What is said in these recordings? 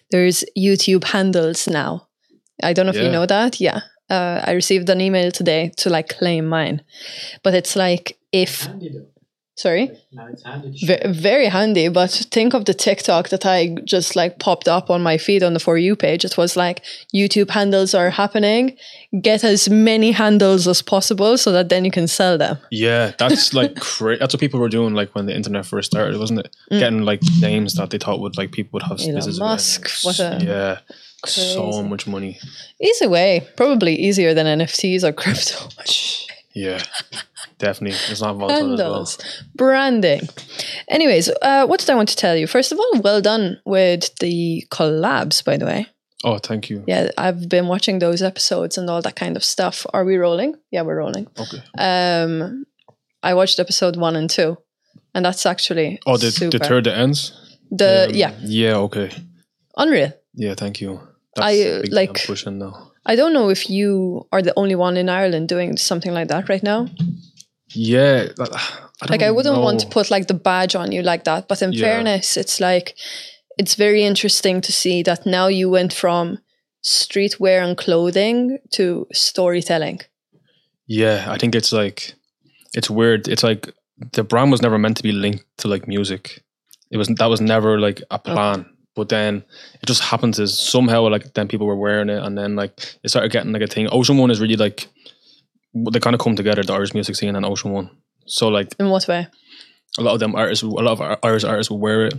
there's YouTube handles now. I don't know if you know that. Yeah. I received an email today to like claim mine, but it's like if sorry, Now it's handy to very handy. But think of the TikTok that I just like popped up on my feed on the For You page. It was like YouTube handles are happening. Get as many handles as possible so that then you can sell them. Yeah, that's like crazy. That's what people were doing like when the internet first started, wasn't it? Getting like names that they thought would like people would have Elon business Musk, with. what a Yeah, crazy. so much money. Easy way, probably easier than NFTs or crypto. Yeah, definitely. It's not volatile as well. Handles, branding. Anyways, what did I want to tell you? First of all, well done with the collabs, by the way. Oh, thank you. Yeah, I've been watching those episodes and all that kind of stuff. Are we rolling? Yeah, we're rolling. Okay. I watched episode 1 and 2, and that's actually the super. third that ends. Yeah, Okay. unreal. Yeah, thank you. I, a big like- thing I'm pushing now. I don't know if you are the only one in Ireland doing something like that right now. Yeah, I wouldn't want to know. put like the badge on you like that, but in fairness, it's like it's very interesting to see that now you went from streetwear and clothing to storytelling. Yeah, I think it's like it's weird. It's like the brand was never meant to be linked to like music. That was never like a plan. Okay. But then it just happened to somehow like then people were wearing it, and then like it started getting like a thing. Ocean One is really like they kind of come together, the Irish music scene and Ocean One. So like in what way? A lot of our Irish artists will wear it.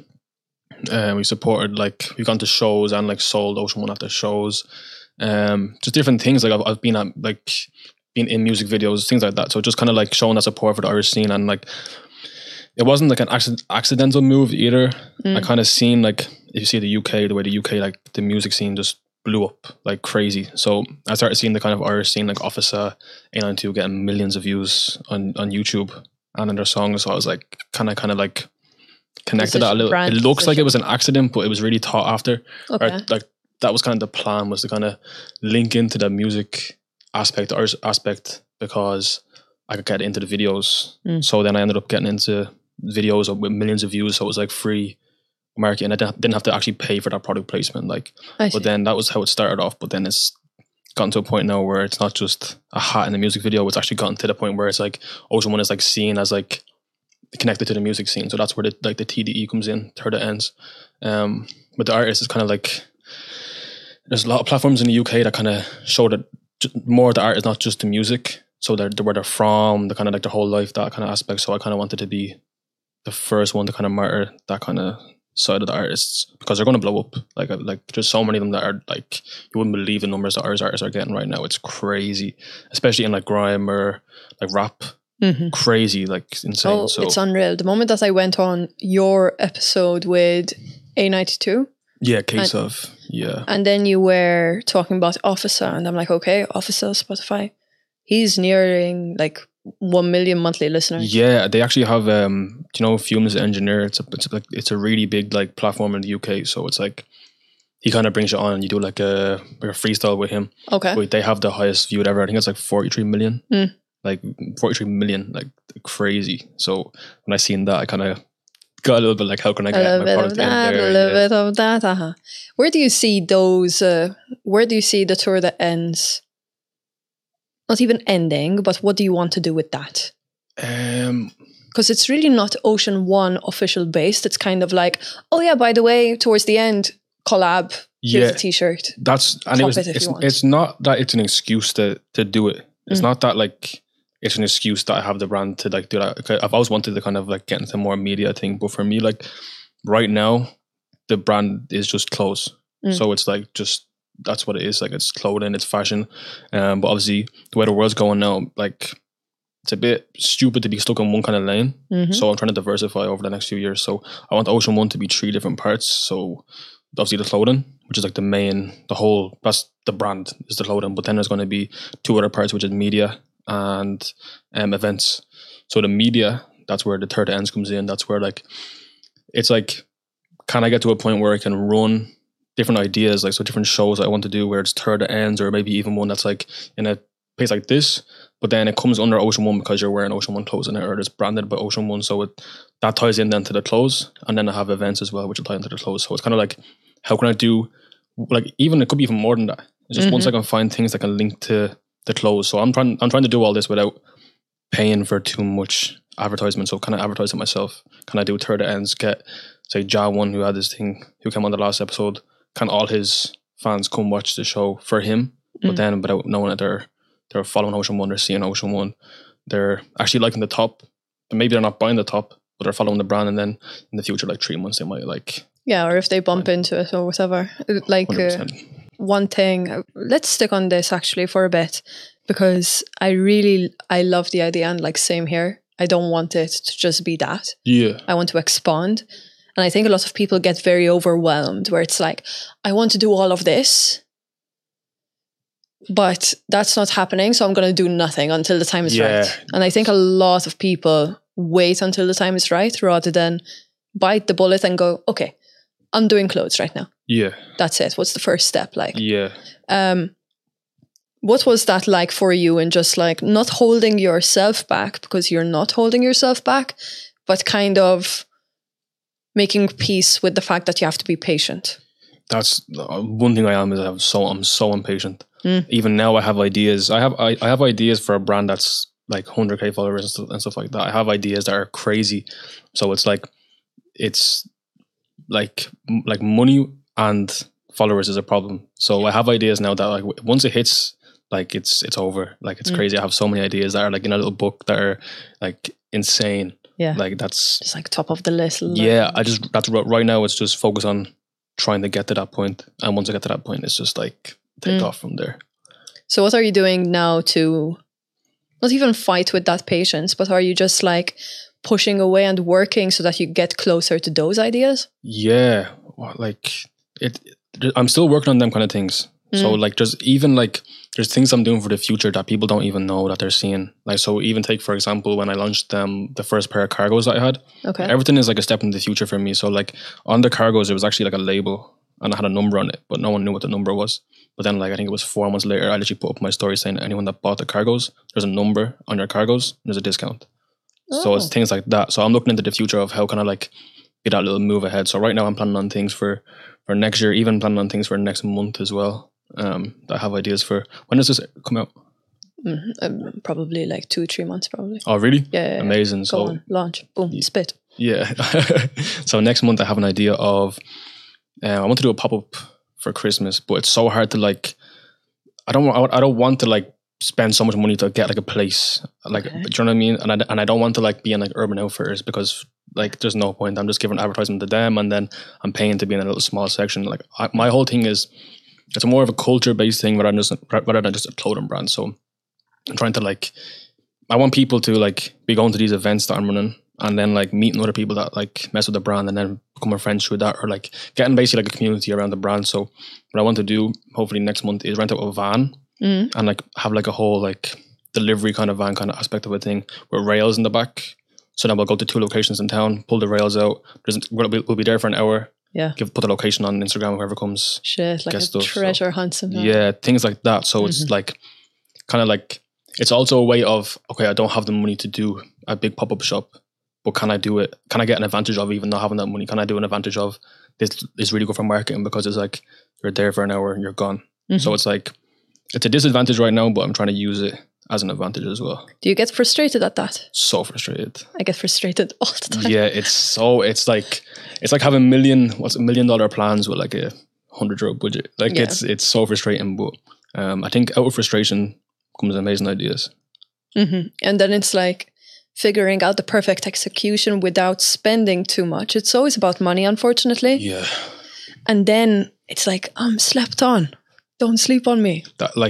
We supported like we've gone to shows and like sold Ocean One after shows. Just different things like I've been at like been in music videos, things like that. So just kind of like showing that support for the Irish scene, and like it wasn't like an accidental move either. I kind of seen like if you see the UK, the way the UK like the music scene just blew up like crazy. So I started seeing the kind of Irish scene like Officer, A92 getting millions of views on YouTube and in their songs. So I was like kind of like connected that a little. It looks like it was an accident, but it was really thought after. Okay. Or, like that was kind of the plan, was to kind of link into the music aspect, the Irish aspect, because I could get into the videos. So then I ended up getting into videos with millions of views. So it was like free marketing. I didn't have to actually pay for that product placement. Like, but then that was how it started off. But then it's gotten to a point now where it's not just a hat in the music video. It's actually gotten to the point where it's like Ocean One is like seen as like connected to the music scene. So that's where the TDE comes in, third it ends. But the artist is kind of like, there's a lot of platforms in the UK that kind of show that more the art is not just the music. So they're where they're from, the kind of like their whole life, that kind of aspect. So I kind of wanted to be the first one to kind of martyr that kind of side of the artists, because they're going to blow up. Like there's so many of them that are like, you wouldn't believe the numbers that Irish artists are getting right now. It's crazy, especially in like grime or like rap. Crazy, like insane. Oh, so it's unreal. The moment that I went on your episode with A92, and then you were talking about Officer, and I'm like, okay, Officer, Spotify, he's nearing like 1 million monthly listeners. Yeah, they actually have Fume is an engineer. It's a really big like platform in the UK. So it's like he kind of brings you on and you do like a freestyle with him. Okay. But they have the highest viewed ever. I think it's like 43 million. Like 43 million, like crazy. So when I seen that, I kind of got a little bit like, how can I get my product in there? A little bit of that. Where do you see those? Where do you see the tour that ends? Not even ending, but what do you want to do with that? Because it's really not Ocean One official based. It's kind of like, oh yeah, by the way, towards the end, collab. Here's a t-shirt. It's not that it's an excuse to do it. It's not that like it's an excuse that I have the brand to like do that. I've always wanted to kind of like get into more media thing, but for me, like right now, the brand is just clothes. So it's like just that's what it is. Like it's clothing, it's fashion. But obviously, the way the world's going now, like it's a bit stupid to be stuck in one kind of lane. So I'm trying to diversify over the next few years. So I want Ocean One to be 3 different parts. So obviously the clothing, which is like that's the brand, is the clothing. But then there's going to be 2 other parts, which is media and events. So the media, that's where the third ends comes in. That's where like it's like, can I get to a point where I can run different ideas, like so different shows that I want to do where it's third ends, or maybe even one that's like in a place like this, but then it comes under Ocean One because you're wearing Ocean One clothes in it, or it's branded by Ocean One. So that ties in then to the clothes, and then I have events as well, which will tie into the clothes. So it's kind of like how can I do, like, even it could be even more than that. It's just once I can find things that can link to the clothes. So I'm trying to do all this without paying for too much advertisement. So can I advertise it myself? Can I do third ends? Get, say, Ja1, who had this thing, who came on the last episode, can all his fans come watch the show for him? But then without knowing that they're following Ocean One, they're seeing Ocean One, they're actually liking the top, but maybe they're not buying the top, but they're following the brand, and then in the future, like 3 months, they might like... Yeah, or if they bump into it or whatever. Like, one thing, let's stick on this actually for a bit, because I love the idea, and like same here. I don't want it to just be that. Yeah. I want to expand. And I think a lot of people get very overwhelmed where it's like, I want to do all of this, but that's not happening. So I'm going to do nothing until the time is right. And I think a lot of people wait until the time is right rather than bite the bullet and go, okay, I'm doing clothes right now. Yeah. That's it. What's the first step like? Yeah. What was that like for you? And just like not holding yourself back, because you're not holding yourself back, but kind of making peace with the fact that you have to be patient. That's one thing I am, is I'm so impatient. Even now I have ideas. I have ideas for a brand that's like 100k followers and stuff like that. I have ideas that are crazy. So it's like money and followers is a problem. So I have ideas now that like once it hits, like it's over. Like it's crazy. I have so many ideas that are like in a little book that are like insane. Yeah. Like that's just like top of the list. Yeah. That's right now. It's just focus on trying to get to that point. And once I get to that point, it's just like take off from there. So what are you doing now to not even fight with that patience, but are you just like pushing away and working so that you get closer to those ideas? Yeah. Like I'm still working on them kind of things. So like there's things I'm doing for the future that people don't even know that they're seeing. Like, so even take, for example, when I launched the first pair of cargos that I had, everything is like a step in the future for me. So like on the cargos, it was actually like a label and I had a number on it, but no one knew what the number was. But then like, I think it was 4 months later, I literally put up my story saying anyone that bought the cargos, there's a number on your cargos, there's a discount. So it's things like that. So I'm looking into the future of how can I like get that little move ahead. So right now I'm planning on things for next year, even planning on things for next month as well. That I have ideas for. When does this come out? Probably like 2-3 months probably. Oh really? Yeah. Amazing. Go on, launch, boom, spit. Yeah. So next month I have an idea of I want to do a pop-up for Christmas, but it's so hard to like I don't want to like spend so much money to get like a place, like do you know what I mean? And I don't want to like be in like Urban Outfitters, because like there's no point. I'm just giving advertisement to them and then I'm paying to be in a little small section. Like my whole thing is it's more of a culture based thing rather than just a clothing brand. So I'm trying to like, I want people to like be going to these events that I'm running and then like meeting other people that like mess with the brand and then becoming friends through that, or like getting basically like a community around the brand. So what I want to do hopefully next month is rent out a van and like have like a whole like delivery kind of van kind of aspect of a thing with rails in the back. So then we'll go to 2 locations in town, pull the rails out. We'll be there for an hour. Yeah. Put the location on Instagram, whoever comes. Shit, like a stuff, treasure hunt somehow. Yeah, things like that. So it's like, kind of like, it's also a way of, okay, I don't have the money to do a big pop-up shop, but can I do it? Can I get an advantage of even not having that money? Can I do an advantage of this is really good for marketing, because it's like, you're there for an hour and you're gone. So it's like, it's a disadvantage right now, but I'm trying to use it as an advantage as well. Do you get frustrated at that? So frustrated. I get frustrated all the time. Yeah, it's like having $1 million plans with like a €100 budget. Like it's so frustrating, but I think out of frustration comes amazing ideas. And then it's like figuring out the perfect execution without spending too much. It's always about money, unfortunately. Yeah. And then it's like, I'm slept on. Don't sleep on me.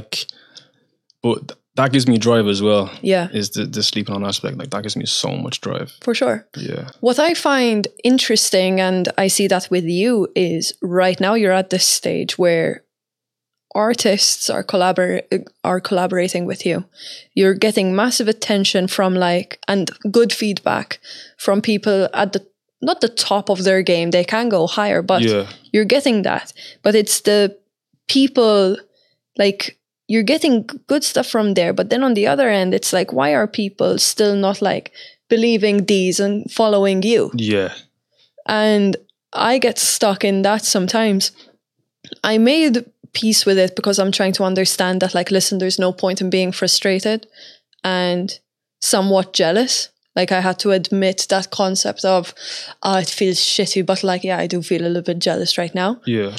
That gives me drive as well. Yeah. Is the sleeping on aspect. Like that gives me so much drive. For sure. Yeah. What I find interesting, and I see that with you, is right now you're at this stage where artists are collaborating with you. You're getting massive attention from and good feedback from people at not the top of their game. They can go higher, but you're getting that. But it's the people you're getting good stuff from there, but then on the other end, it's like, why are people still not believing these and following you? Yeah. And I get stuck in that sometimes. I made peace with it because I'm trying to understand that, like, listen, there's no point in being frustrated and somewhat jealous. Like, I had to admit that concept of, it feels shitty, but like, yeah, I do feel a little bit jealous right now. Yeah.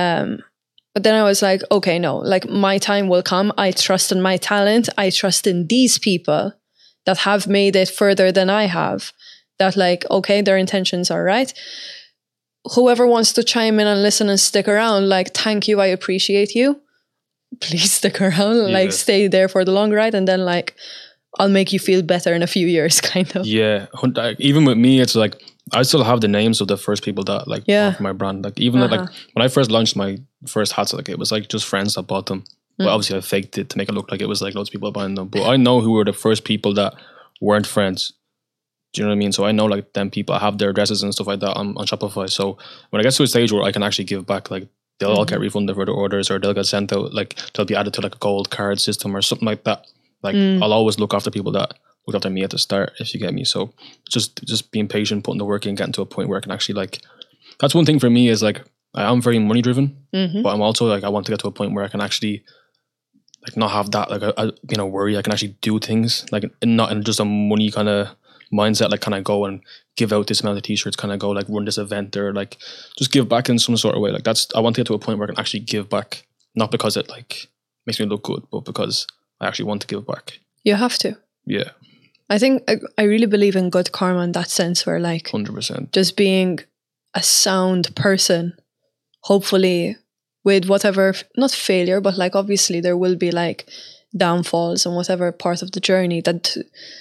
But then I was like, okay, no, like, my time will come. I trust in my talent. I trust in these people that have made it further than I have. That, like, okay, their intentions are right. Whoever wants to chime in and listen and stick around, like, thank you, I appreciate you. Please stick around, like, stay there for the long ride, and then, like, I'll make you feel better in a few years, kind of. Yeah, even with me, it's like, I still have the names of the first people that, like, bought my brand. Like, even like, when I first launched my first hats, like, it was like just friends that bought them. But obviously I faked it to make it look like it was like loads of people buying them. But I know who were the first people that weren't friends. Do you know what I mean? So I know, like, them people, I have their addresses and stuff like that on Shopify. So when I get to a stage where I can actually give back, like, they'll all get refunded for their orders, or they'll get sent out, like, they'll be added to like a gold card system or something like that. Like, I'll always look after people that looked after me at the start, if you get me. So just being patient, putting the work in, getting to a point where I can actually, like, that's one thing for me is, like, I am very money driven, but I'm also, like, I want to get to a point where I can actually, like, not have that, like, a worry. I can actually do things, like, not in just a money kind of mindset. Like, can I go and give out this amount of t-shirts? Can I go, like, run this event, or, like, just give back in some sort of way? Like, I want to get to a point where I can actually give back, not because it, like, makes me look good, but because I actually want to give back. You have to. Yeah. I think I really believe in good karma in that sense, where, like, 100%. just being a sound person, hopefully with whatever, not failure, but, like, obviously there will be, like, downfalls and whatever part of the journey, that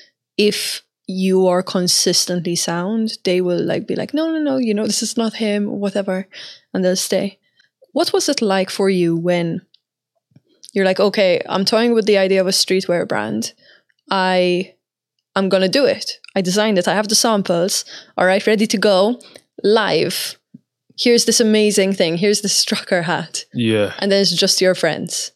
if you are consistently sound, they will, like, be like, no, you know, this is not him, whatever, and they'll stay. What was it like for you when you're like, okay, I'm toying with the idea of a streetwear brand. I'm going to do it. I designed it. I have the samples. All right, ready to go. Live. Here's this amazing thing. Here's this Strucker hat. Yeah. And then it's just your friends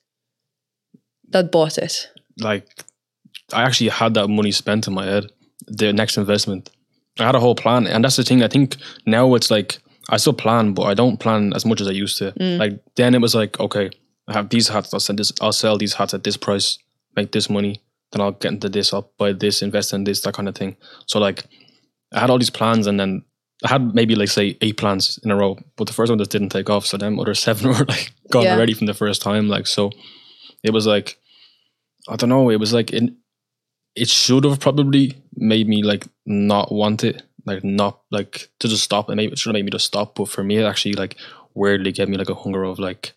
that bought it. Like, I actually had that money spent in my head. The next investment. I had a whole plan. And that's the thing. I think now it's like, I still plan, but I don't plan as much as I used to. Like, then it was like, okay, I have these hats. I'll sell these hats at this price, make this money. Then I'll get into this, I'll buy this, invest in this, that kind of thing. So, like, I had all these plans, and then I had maybe, like, say 8 plans in a row, but the first one just didn't take off. So them other 7 were, like, gone already from the first time. Like, so it was like, I don't know, it was like, it should have probably made me, like, not want it, like, not, like, to just stop. And maybe it should have made me just stop. But for me, it actually, like, weirdly gave me, like, a hunger of, like,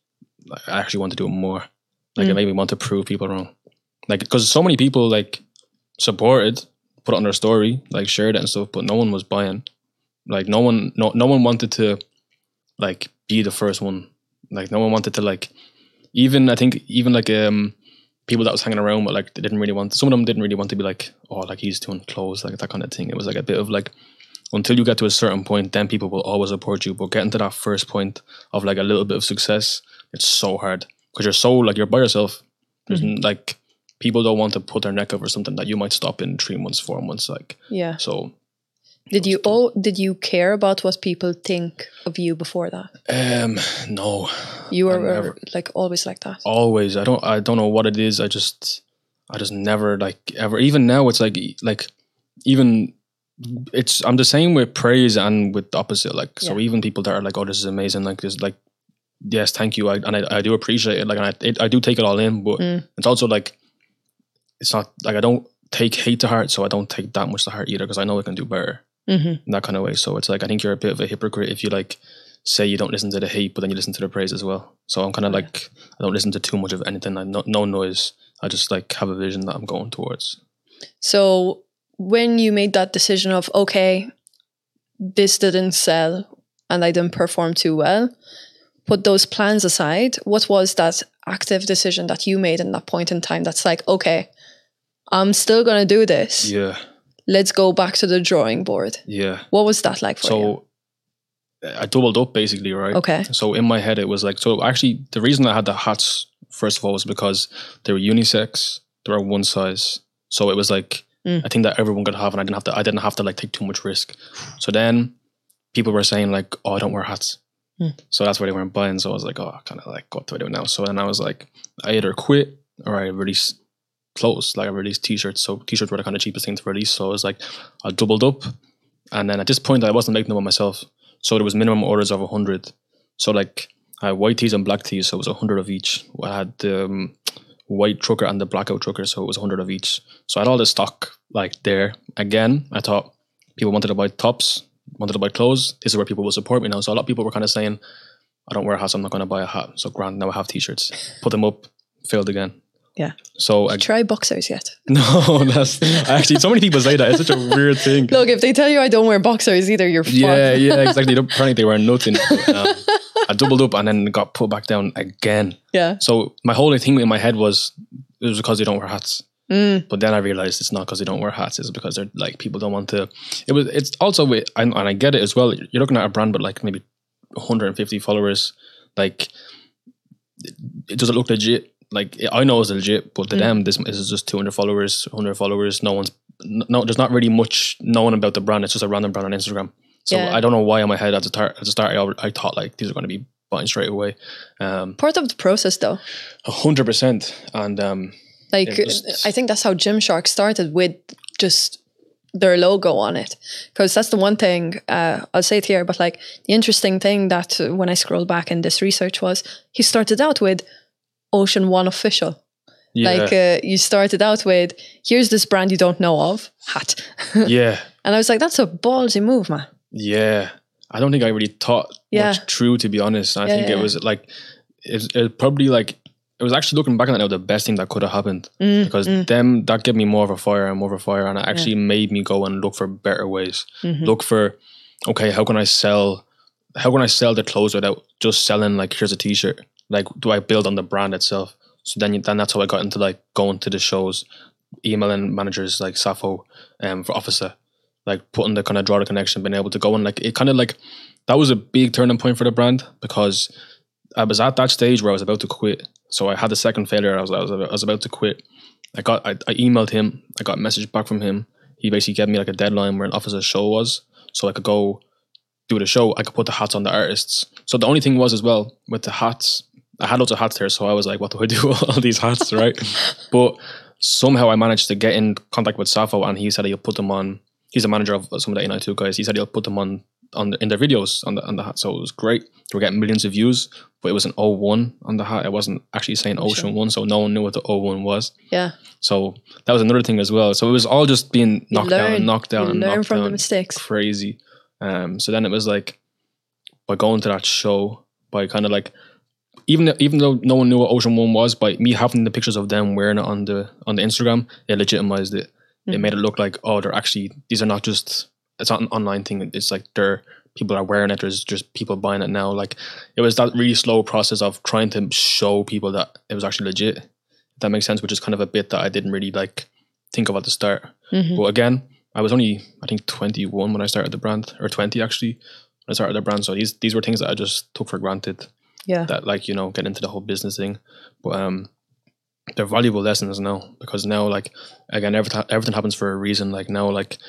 I actually want to do it more. Like, it made me want to prove people wrong. Like, because so many people, like, supported, put it on their story, like, shared it and stuff, but no one was buying. Like, no one wanted to, like, be the first one. Like, no one wanted to, like, I think even like people that was hanging around, but, like, they didn't really want, some of them didn't really want to be like, oh, like, he's doing clothes, like, that kind of thing. It was like a bit of, like, until you get to a certain point, then people will always support you. But getting to that first point of, like, a little bit of success, it's so hard because you're so, like, you're by yourself. There's like, people don't want to put their neck over something that you might stop in 3 months, 4 months, like. Yeah. So. Did you care about what people think of you before that? No. You were like always like that. Always. I don't know what it is. I just never, like, ever. Even now, it's like even I'm the same with praise and with the opposite. Like, so even people that are like, oh, this is amazing. Like, this, like, yes, thank you. I do appreciate it. Like, and I do take it all in, but it's also like, it's not like I don't take hate to heart, so I don't take that much to heart either, because I know I can do better in that kind of way. So it's like, I think you're a bit of a hypocrite if you, like, say you don't listen to the hate, but then you listen to the praise as well. So I'm kind of like, I don't listen to too much of anything. No noise. I just, like, have a vision that I'm going towards. So when you made that decision of, okay, this didn't sell and I didn't perform too well, put those plans aside, what was that active decision that you made in that point in time that's like, okay, I'm still going to do this. Yeah. Let's go back to the drawing board. Yeah. What was that like for you? So I doubled up basically, right? Okay. So in my head, it was like, so actually the reason I had the hats, first of all, was because they were unisex, they were one size. So it was like, I think that everyone could have, and I didn't have to like take too much risk. So then people were saying like, oh, I don't wear hats. So that's why they weren't buying. So I was like, oh, kind of like, what do I do now? So then I was like, I either quit or I release clothes. Like I released t-shirts. So t-shirts were the kind of cheapest thing to release. So I was like, I doubled up. And then at this point, I wasn't making them by myself. So there was minimum orders of 100. So like I had white tees and black tees. So it was 100 of each. I had the white trucker and the blackout trucker. So it was 100 of each. So I had all this stock like there. Again, I thought people wanted to buy tops, wanted to buy clothes. This is where people will support me now. So a lot of people were kind of saying, I don't wear hats, I'm not going to buy a hat. So grand, now I have t-shirts. Put them up, failed again. Yeah. So try boxers yet? No, that's actually, so many people say that. It's such a weird thing. Look, if they tell you I don't wear boxers either, you're fucked. Yeah, exactly. Apparently they wear nothing. But, I doubled up and then got put back down again. Yeah. So my whole thing in my head was, it was because they don't wear hats. But then I realized it's not because they don't wear hats. It's because they're like, people don't want to. It's also with, and I get it as well. You're looking at a brand, but like maybe 150 followers. Like, it doesn't look legit. Like, I know it's legit, but to them, this is just 200 followers, 100 followers. There's not really much known about the brand. It's just a random brand on Instagram. So I don't know why in my head at the start I thought like these are going to be buying straight away. Part of the process, though. 100%, and like I think that's how Gymshark started, with just their logo on it, because that's the one thing I'll say it here. But like the interesting thing that when I scrolled back in this research was he started out with Ocean One Official. Yeah. Like you started out with, here's this brand you don't know of, hat. Yeah. And I was like, that's a ballsy move, man. Yeah. I don't think I really thought much through, to be honest. I think it was like, it probably like, it was actually, looking back on it now, the best thing that could have happened, because that gave me more of a fire, and it actually made me go and look for better ways. Look for, okay, how can I sell the clothes without just selling like, here's a t-shirt? Like, do I build on the brand itself? So then that's how I got into like going to the shows, emailing managers like Sappho for Officer, like putting the kind of draw the connection, being able to go and like, it kind of like, that was a big turning point for the brand, because I was at that stage where I was about to quit. So I had the second failure. I was about to quit. I emailed him. I got a message back from him. He basically gave me like a deadline where an Officer's show was, so I could go do the show. I could put the hats on the artists. So the only thing was as well with the hats, I had loads of hats there. So I was like, what do I do with all these hats, right? But somehow I managed to get in contact with Sappho, and he said he'll put them on. He's a manager of some of the A92 guys. He said he'll put them on in their videos on the hat. So it was great. They were getting millions of views, but it was an 01 on the hat. It wasn't actually saying Ocean One, so no one knew what the 01 was. Yeah. So that was another thing as well. So it was all just being knocked down. Learn from the mistakes. Crazy. So then it was like, by going to that show, by kind of like, even though no one knew what Ocean One was, by me having the pictures of them wearing it on the Instagram, it legitimized it. It made it look like, oh, they're actually, these are not just, it's not an online thing. It's like people are wearing it. There's just people buying it now. Like, it was that really slow process of trying to show people that it was actually legit. If that makes sense, which is kind of a bit that I didn't really like think of at the start. But again, I was only, I think 21 when I started the brand, or 20 actually, when I started the brand. So these were things that I just took for granted. Yeah. That, like, you know, getting into the whole business thing. But they're valuable lessons now, because now, like, again, everything happens for a reason. Like, now, like,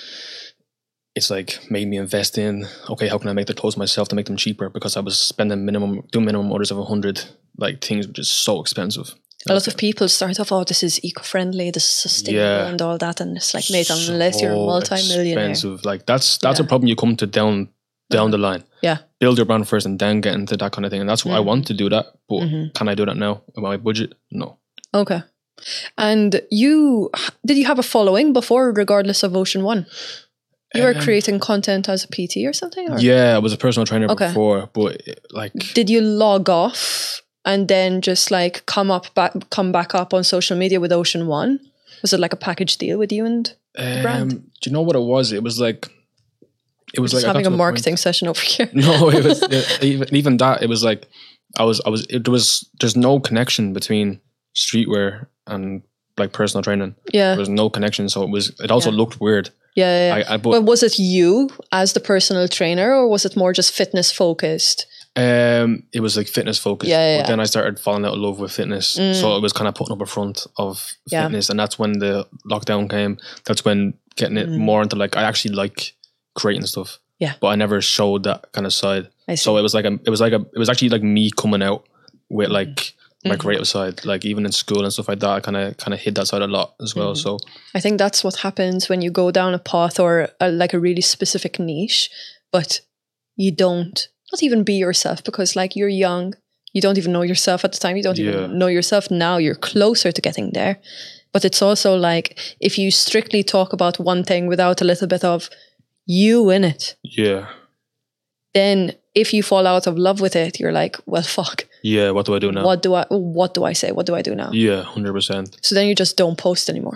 it's like made me invest in, okay, how can I make the clothes myself to make them cheaper? Because I was doing minimum orders of 100, like, things which is so expensive. A lot of people start off, oh, this is eco-friendly, this is sustainable, and all that, and it's like, mate, unless you're a multi-millionaire. Expensive. Like, that's a problem you come to down the line. Yeah. Build your brand first and then get into that kind of thing. And that's what I want to do that. But can I do that now with my budget? No. Okay. And did you have a following before, regardless of Ocean One? You were creating content as a PT or something? Or? Yeah, I was a personal trainer before, but like... Did you log off and then just like come back up on social media with Ocean One? Was it like a package deal with you and the brand? Do you know what it was? It was like... It was just like having a marketing session over here. No, it was even that. It was like there's no connection between streetwear and like personal training. Yeah, there was no connection. So it also looked weird. Yeah. But was it you as the personal trainer, or was it more just fitness focused? It was like fitness focused. But then I started falling out of love with fitness. So it was kind of putting up a front of fitness, and that's when the lockdown came. That's when getting it more into like, I actually like creating stuff. Yeah. But I never showed that kind of side. So it was actually like me coming out with like my creative side. Like even in school and stuff like that, I kind of hid that side a lot as well. So I think that's what happens when you go down a path or like a really specific niche, but you don't not even be yourself, because like you're young, you don't even know yourself at the time. You don't even know yourself now. You're closer to getting there. But it's also like if you strictly talk about one thing without a little bit of you in it. Yeah. Then if you fall out of love with it, you're like, well, fuck. Yeah, what do I do now? What do I say? What do I do now? Yeah, 100%. So then you just don't post anymore.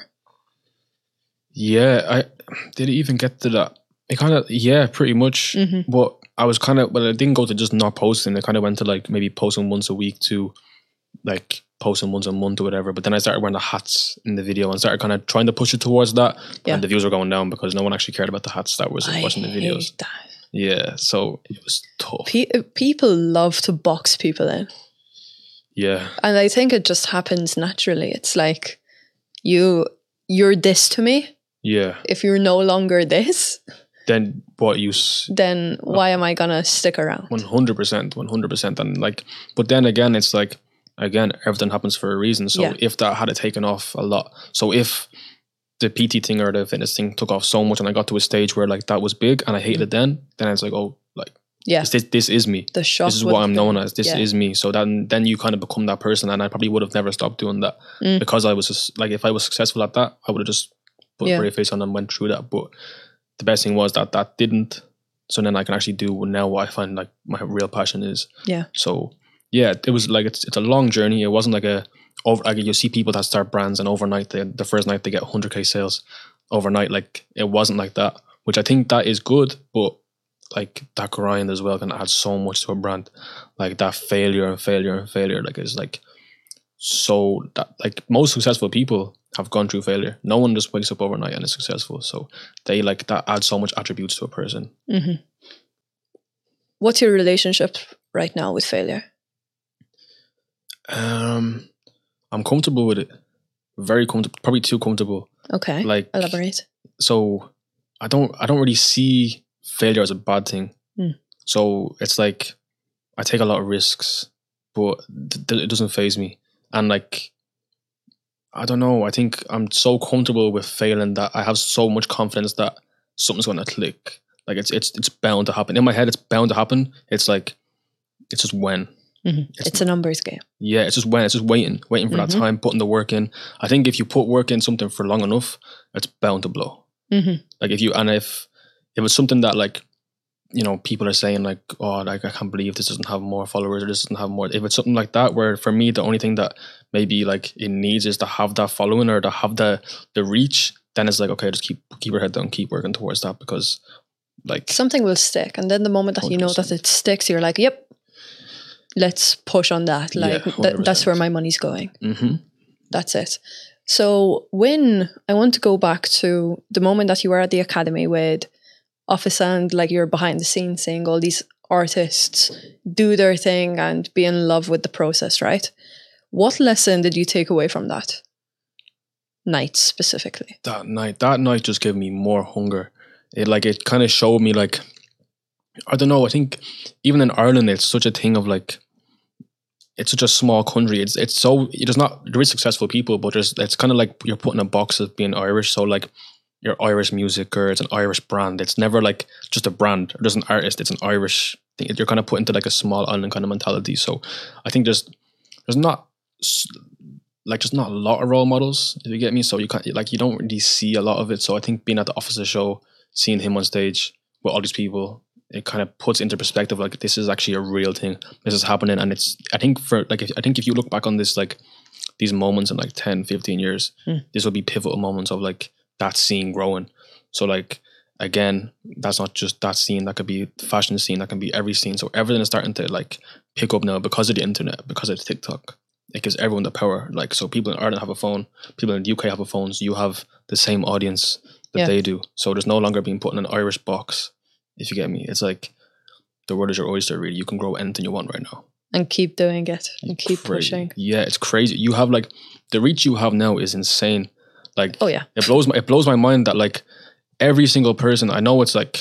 Yeah, I did it even get to that. It kind of, yeah, pretty much. But I was kind of, I didn't go to just not posting. I kind of went to like maybe posting once a week to like posting once a month or whatever. But then I started wearing the hats in the video and started kind of trying to push it towards that. And the views were going down because no one actually cared about the hats that was watching the videos. Hate that. Yeah, so it was tough. People love to box people in. Yeah. And I think it just happens naturally. It's like you're this to me. Yeah. If you're no longer this, then what use? Then why am I gonna stick around? 100%. And like, but then again, it's like, again, everything happens for a reason. So if that had taken off a lot, so if the PT thing or the fitness thing took off so much and I got to a stage where like that was big and I hated it then it's like, oh, like, this is me. The shock. This is what I'm known as. This is me. So then you kind of become that person, and I probably would have never stopped doing that because I was just like, if I was successful at that, I would have just put a brave face on and went through that. But the best thing was that didn't. So then I can actually do now what I find like my real passion is. Yeah. So yeah, it was like, it's a long journey. It wasn't like like you see people that start brands and overnight, the first night they get 100k sales overnight. Like it wasn't like that, which I think that is good, but like that grind as well can add so much to a brand. Like that failure, like it's like, so that like most successful people have gone through failure. No one just wakes up overnight and is successful. So they like that adds so much attributes to a person. What's your relationship right now with failure? I'm comfortable with it. Very comfortable, probably too comfortable. Okay. Like, elaborate. So I don't really see failure as a bad thing. So it's like I take a lot of risks, but it doesn't faze me. And like, I don't know, I think I'm so comfortable with failing that I have so much confidence that something's going to click. Like it's bound to happen. In my head, it's bound to happen. It's like, it's just when. It's a numbers game. Yeah, it's just when. It's just waiting for that time, putting the work in. I think if you put work in something for long enough, it's bound to blow. Like if it's something that like, you know, people are saying like, oh, like I can't believe this doesn't have more followers or this doesn't have more. If it's something like that, where for me the only thing that maybe like it needs is to have that following or to have the reach, then it's like, okay, just keep your head down, keep working towards that, because like something will stick. And then the moment that 100%. You know that it sticks, you're like, yep, let's push on that. Like that's where my money's going. That's it. So when I want to go back to the moment that you were at the academy with Office and like you're behind the scenes seeing all these artists do their thing and be in love with the process, right? What lesson did you take away from that night specifically? That night just gave me more hunger. It kind of showed me like, I don't know, I think even in Ireland it's such a thing of like, it's such a small country. There is successful people, but it's kind of like you're put in a box of being Irish. So like you're Irish music or it's an Irish brand. It's never like just a brand or just an artist. It's an Irish thing. You're kind of put into like a small island kind of mentality. So I think there's not just not a lot of role models, if you get me. So you can't, like, you don't really see a lot of it. So I think being at the Officer show, seeing him on stage with all these people, it kind of puts into perspective like this is actually a real thing. This is happening, and I think if you look back on this, like these moments in like 10, 15 years, this will be pivotal moments of like that scene growing. So like again, that's not just that scene. That could be the fashion scene. That can be every scene. So everything is starting to like pick up now because of the internet, because of TikTok. It gives everyone the power. Like, so people in Ireland have a phone, people in the UK have a phone. So you have the same audience that they do. So there's no longer being put in an Irish box. If you get me, it's like the world is your oyster. Really, you can grow anything you want right now, and keep doing it and keep pushing. Yeah, it's crazy. You have like the reach you have now is insane. Like, oh yeah, it blows my mind that like every single person I know, it's like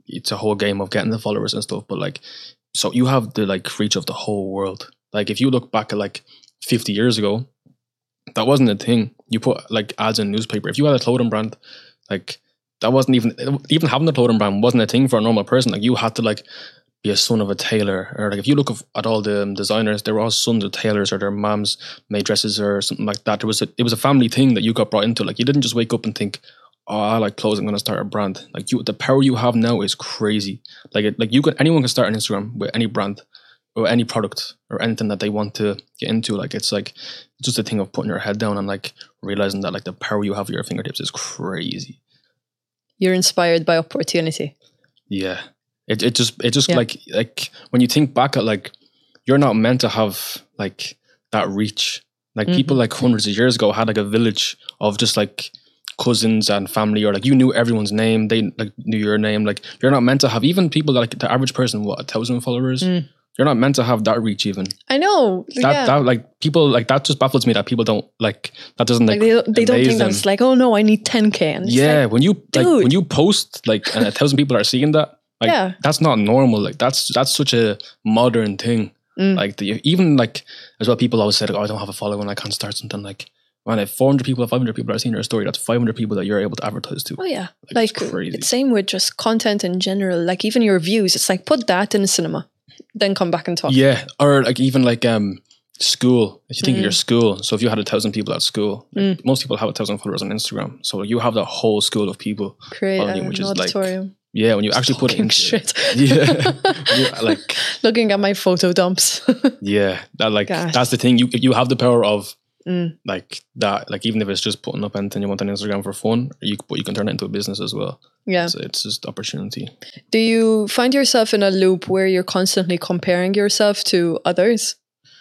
it's a whole game of getting the followers and stuff. But like, so you have the like reach of the whole world. Like if you look back at like 50 years ago, that wasn't a thing. You put like ads in newspaper. If you had a clothing brand, like that wasn't even having a clothing brand wasn't a thing for a normal person. Like you had to like be a son of a tailor, or like if you look at all the designers, they were all sons of tailors, or their moms made dresses or something like that. It was a family thing that you got brought into. Like you didn't just wake up and think, oh, I like clothes, I'm gonna start a brand. Like the power you have now is crazy. Like anyone can start an Instagram with any brand or any product or anything that they want to get into. Like it's just a thing of putting your head down and like realizing that like the power you have at your fingertips is crazy. You're inspired by opportunity. Yeah. It just like when you think back at like, you're not meant to have like that reach. Like people like hundreds of years ago had like a village of just like cousins and family, or like you knew everyone's name, they like knew your name. Like you're not meant to have, even people that, like the average person, 1,000 followers. You're not meant to have that reach even. I know. That like people like that just baffles me that people don't like that doesn't like they don't think that's like, oh no, I need 10K. And yeah, like, when you post like and 1,000 people are seeing that, like that's not normal. Like that's such a modern thing. Like even like as well, people always say like, oh, I don't have a following, I can't start something. Like, man, if 400 people or 500 people are seeing your story, that's 500 people that you're able to advertise to. Oh yeah, like it's crazy. It's same with just content in general. Like even your views, it's like put that in the cinema, then come back and talk. Yeah, or like even like school. If you think of your school, so if you had 1,000 people at school, like most people have 1,000 followers on Instagram, so you have that whole school of people create you, which an is auditorium. Like, yeah, when you actually put it into shit. Yeah, like looking at my photo dumps. Yeah, that like that's the thing. You have the power of like that. Like even if it's just putting up anything you want on Instagram for fun, you can turn it into a business as well. Yeah, so it's just opportunity. Do you find yourself in a loop where you're constantly comparing yourself to others?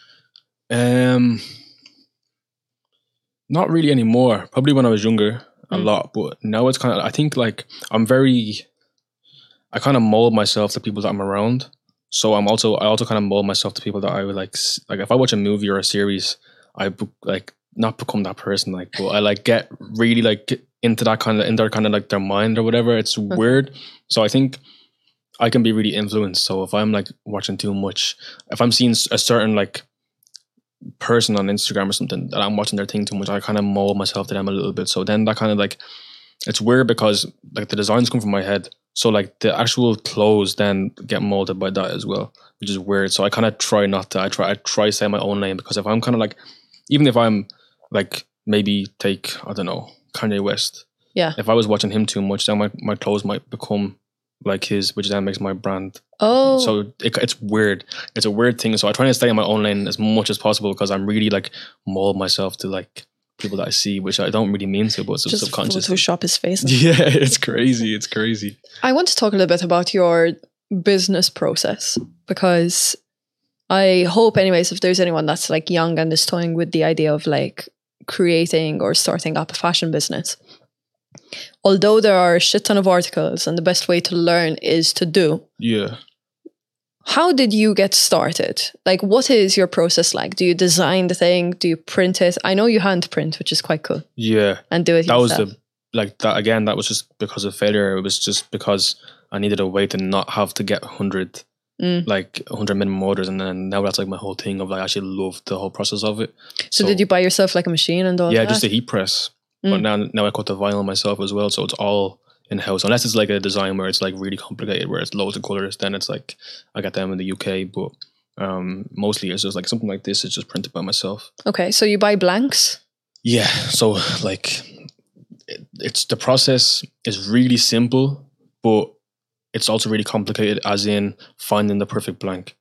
Not really anymore. Probably when I was younger, a lot, but now it's kind of. I think like I kind of mold myself to people that I'm around. So I also kind of mold myself to people that I would like if I watch a movie or a series, I like not become that person, like, but I like get really like into that kind of like their mind or whatever. It's weird. So I think I can be really influenced. So if I'm like watching too much, if I'm seeing a certain like person on Instagram or something that I'm watching their thing too much, I kind of mold myself to them a little bit. So then that kind of like, it's weird because like the designs come from my head. So like the actual clothes then get molded by that as well, which is weird. So I kind of try not to. I try to say my own name, because if I'm kind of like, even if I'm like maybe take, I don't know, Kanye West. Yeah. If I was watching him too much, then my clothes might become like his, which then makes my brand. Oh. So it's weird. It's a weird thing. So I try to stay in my own lane as much as possible, because I'm really like mold myself to like people that I see, which I don't really mean to, but it's just subconscious. Photoshop his face. Yeah, it's crazy. It's crazy. I want to talk a little bit about your business process, because I hope anyways, if there's anyone that's like young and is toying with the idea of like creating or starting up a fashion business, although there are a shit ton of articles and the best way to learn is to do. Yeah. How did you get started? Like, what is your process like? Do you design the thing? Do you print it? I know you hand print, which is quite cool. Yeah. And do it that yourself. Was that was just because of failure. It was just because I needed a way to not have to get 100 minimum orders, and then now that's like my whole thing of like, I actually love the whole process of it. So did you buy yourself like a machine and all that? Yeah, just a heat press. But now I cut the vinyl myself as well, so it's all in-house, unless it's like a design where it's like really complicated, where it's loads of colors, then it's like I get them in the UK, but mostly it's just like something like this is just printed by myself. Okay, so you buy blanks? Yeah, so like it's the process is really simple, but it's also really complicated, as in finding the perfect blank.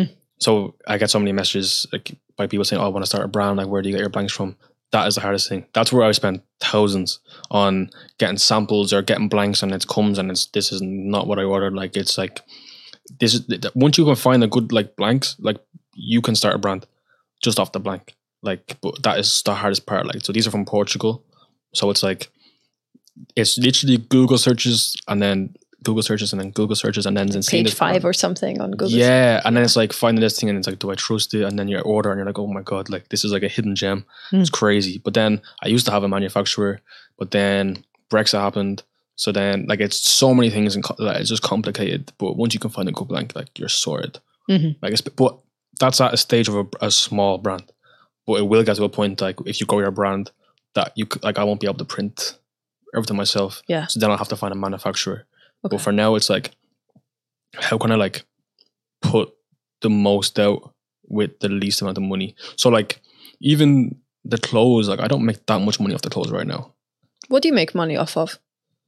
So I get so many messages like by people saying, oh, I want to start a brand, like where do you get your blanks from? That is the hardest thing. That's where I spent thousands on getting samples or getting blanks, and it comes and this is not what I ordered. Like it's like this is, once you can find a good like blanks, like you can start a brand just off the blank. Like, but that is the hardest part. Like, so these are from Portugal, so it's like it's literally Google searches and then Google searches and then Google searches and then page 5 or something on Google. Yeah, and then it's like finding this thing and it's like, do I trust it? And then you order and you're like, oh my god, like this is like a hidden gem. It's crazy. But then I used to have a manufacturer, but then Brexit happened So then, like, it's so many things, and like, it's just complicated. But once you can find a good blank, like, you're sorted. Like, but that's at a stage of a small brand. But it will get to a point, like, if you grow your brand, that you like, I won't be able to print everything myself. Yeah. So then I'll have to find a manufacturer. Okay. But for now, it's like, how can I like put the most out with the least amount of money? So like, even the clothes, like, I don't make that much money off the clothes right now. What do you make money off of?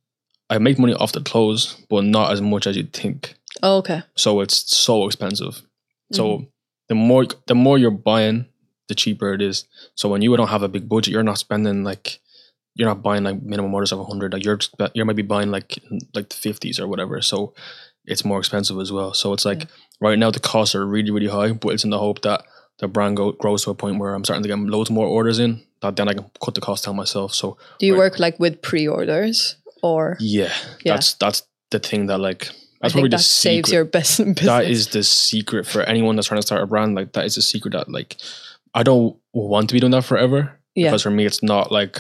I make money off the clothes, but not as much as you'd think. Oh, okay. So it's so expensive. So the more you're buying, the cheaper it is. So when you don't have a big budget, you're not spending like, you're not buying like minimum orders of 100. Like you're maybe buying like the 50s or whatever. So it's more expensive as well. So it's like right now the costs are really, really high, but it's in the hope that the brand grows to a point where I'm starting to get loads more orders in, that then I can cut the cost down myself. So do you work like with pre-orders or? Yeah. That's the thing that like, I think that saves your best business. That is the secret for anyone that's trying to start a brand. Like, that is the secret that like, I don't want to be doing that forever. Yeah. Because for me, it's not like,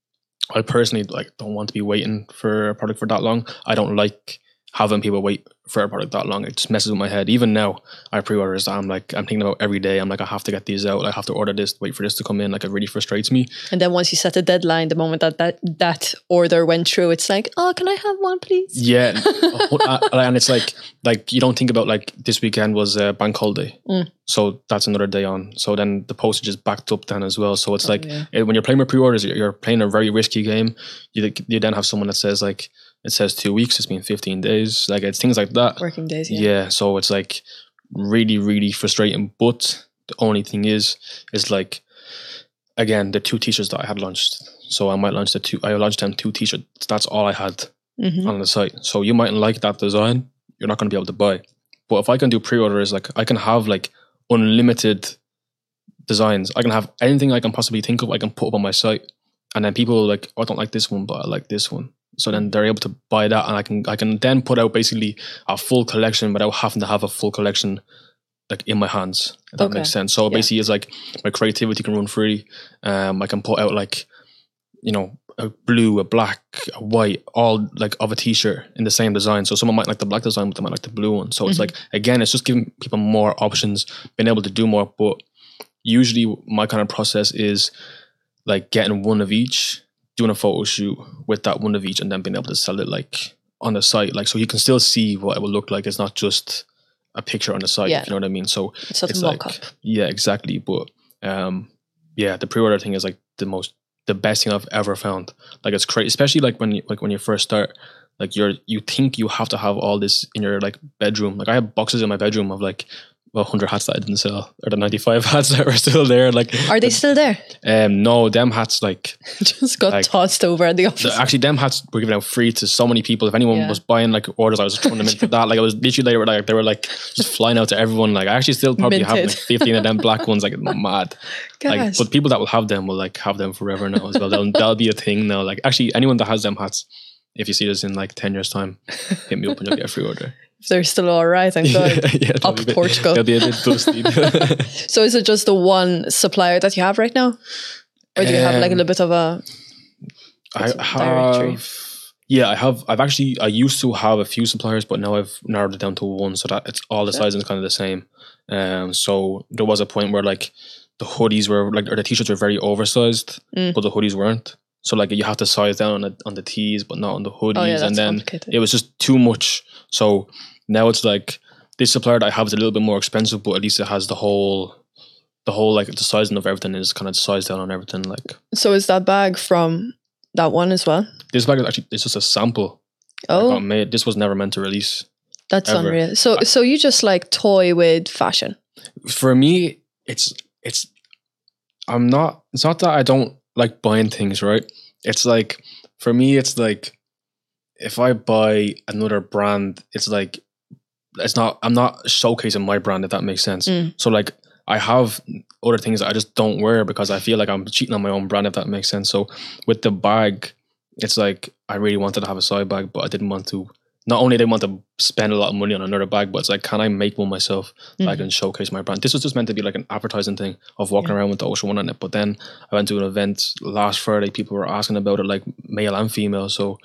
I personally like don't want to be waiting for a product for that long. I don't like having people wait for a product that long. It just messes with my head. Even now, I pre-orders that I'm thinking about every day. I'm like, I have to get these out. I have to order this, wait for this to come in. Like, it really frustrates me. And then once you set a deadline, the moment that order went through, it's like, oh, can I have one, please? Yeah. And it's like you don't think about like this weekend was a bank holiday. So that's another day on. So then the postage is backed up then as well. So it's when you're playing with pre-orders, you're playing a very risky game. You then have someone that says like, it says 2 weeks, it's been 15 days. Like, it's things like that. Working days, yeah. So it's like really, really frustrating. But the only thing is like, again, the 2 t-shirts that I had launched. So I might launch I launched them 2 t-shirts. That's all I had on the site. So you mightn't like that design. You're not going to be able to buy. But if I can do pre-orders, like, I can have like unlimited designs. I can have anything I can possibly think of, I can put up on my site. And then people are like, oh, I don't like this one, but I like this one. So then they're able to buy that, and I can then put out basically a full collection without having to have a full collection like in my hands. If that makes sense. So basically, it's like my creativity can run free. I can put out like, you know, a blue, a black, a white, all like of a t-shirt in the same design. So someone might like the black design, but they might like the blue one. So it's like, again, it's just giving people more options, being able to do more. But usually my kind of process is like getting one of each, doing a photo shoot with that one of each, and then being able to sell it like on the site. Like, so you can still see what it will look like. It's not just a picture on the site, if you know what I mean? So it's not a mock-up. Yeah, exactly. But the pre-order thing is like the best thing I've ever found. Like, it's crazy, especially like when you first start, like you think you have to have all this in your like bedroom. Like, I have boxes in my bedroom of like 100 hats that I didn't sell, or the 95 hats that were still there. Like, are they still there? No, them hats like just got tossed over at the office. Actually, them hats were given out free to so many people. If anyone was buying like orders, I was throwing them in for that. Like, I was literally they were like just flying out to everyone. Like, I actually still probably have like 15 of them black ones. Like, mad. Like, but people that will have them will like have them forever now as well. That'll be a thing now. Like, actually, anyone that has them hats, if you see this in like 10 years time, hit me up and you'll get a free order. If they're still all right, thank God. Up Portugal. They'll be a bit dusty. So is it just the one supplier that you have right now? Or do you have like a little bit of a directory? I used to have a few suppliers, but now I've narrowed it down to one, so that it's all the sizes kind of the same. So there was a point where like the hoodies were like, or the t-shirts were very oversized, but the hoodies weren't. So like you have to size down on the tees, but not on the hoodies, and then it was just too much. So now it's like this supplier that I have is a little bit more expensive, but at least it has the whole like the sizing of everything is kind of sized down on everything. Like, so is that bag from that one as well? This bag is actually, it's just a sample. Oh, got made. This was never meant to release. That's ever. Unreal. So you just like toy with fashion? For me, it's not that I don't like buying things, right? It's like, for me, it's like, if I buy another brand, it's like, I'm not showcasing my brand, if that makes sense. So like, I have other things that I just don't wear because I feel like I'm cheating on my own brand, if that makes sense. So with the bag, it's like, I really wanted to have a side bag, but I didn't want to, not only didn't want to spend a lot of money on another bag, but it's like, can I make one myself that I can showcase my brand? This was just meant to be like an advertising thing of walking around with the Ocean One on it. But then I went to an event last Friday, people were asking about it, like male and female. So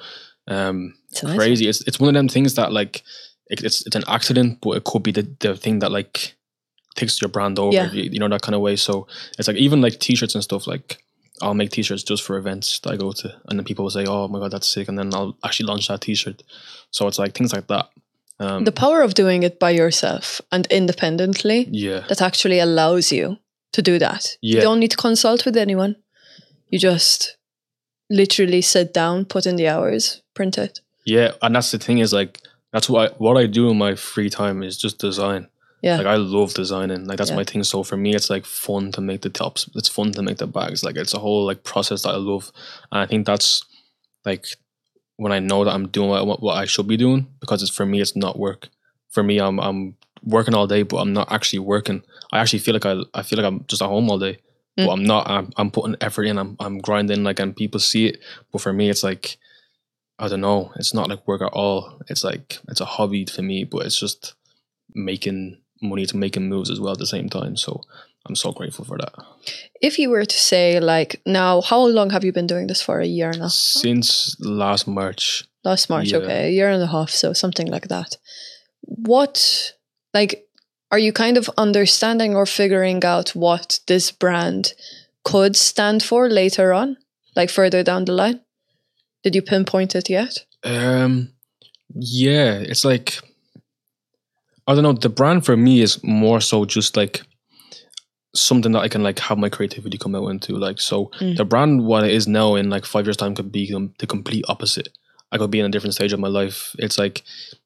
Crazy. It's one of them things that like it's an accident, but it could be the thing that like takes your brand over, you know, that kind of way. So it's like even like t-shirts and stuff, like I'll make t-shirts just for events that I go to, and then people will say, oh my god, that's sick, and then I'll actually launch that t-shirt. So it's like things like that. The power of doing it by yourself and independently, that actually allows you to do that. You don't need to consult with anyone. You just literally sit down, put in the hours, print it. Yeah, and that's the thing is like, that's what I do in my free time is just design. Yeah. Like I love designing. Like that's my thing. So for me, it's like fun to make the tops. It's fun to make the bags. Like it's a whole like process that I love. And I think that's like when I know that I'm doing what I should be doing, because it's for me, it's not work. For me, I'm working all day, but I'm not actually working. I actually feel like I feel like I'm just at home all day, but I'm not. I'm putting effort in. I'm grinding. Like, and people see it. But for me, it's like, I don't know. It's not like work at all. It's like it's a hobby for me, but it's just making money to making moves as well at the same time. So I'm so grateful for that. If you were to say like now, how long have you been doing this for? A year now? Since last March. Last March, okay. A year and a half, so something like that. What, like, are you kind of understanding or figuring out what this brand could stand for later on? Like further down the line? Did you pinpoint it yet? Yeah, it's like, I don't know, the brand for me is more so just like something that I can like have my creativity come out into. Like, so the brand, what it is now in like 5 years time, could be the complete opposite. I could be in a different stage of my life. It's like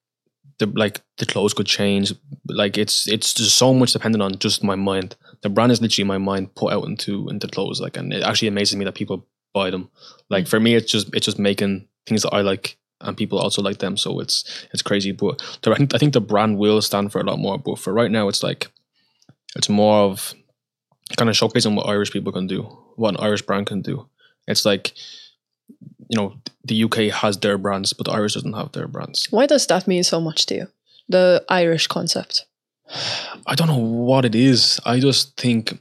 the clothes could change. Like it's just so much dependent on just my mind. The brand is literally my mind put out into clothes. Like, and it actually amazes me that people buy them. Like for me, it's just making things that I like and people also like them. So it's crazy. But I think the brand will stand for a lot more. But for right now, it's like, it's more of kind of showcasing what Irish people can do, what an Irish brand can do. It's like, you know, the UK has their brands, but the Irish doesn't have their brands. Why does that mean so much to you? The Irish concept? I don't know what it is. I think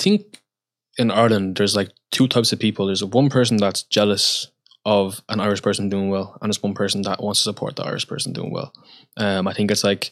in Ireland, there's like two types of people. There's one person that's jealous of an Irish person doing well, and there's one person that wants to support the Irish person doing well. I think it's like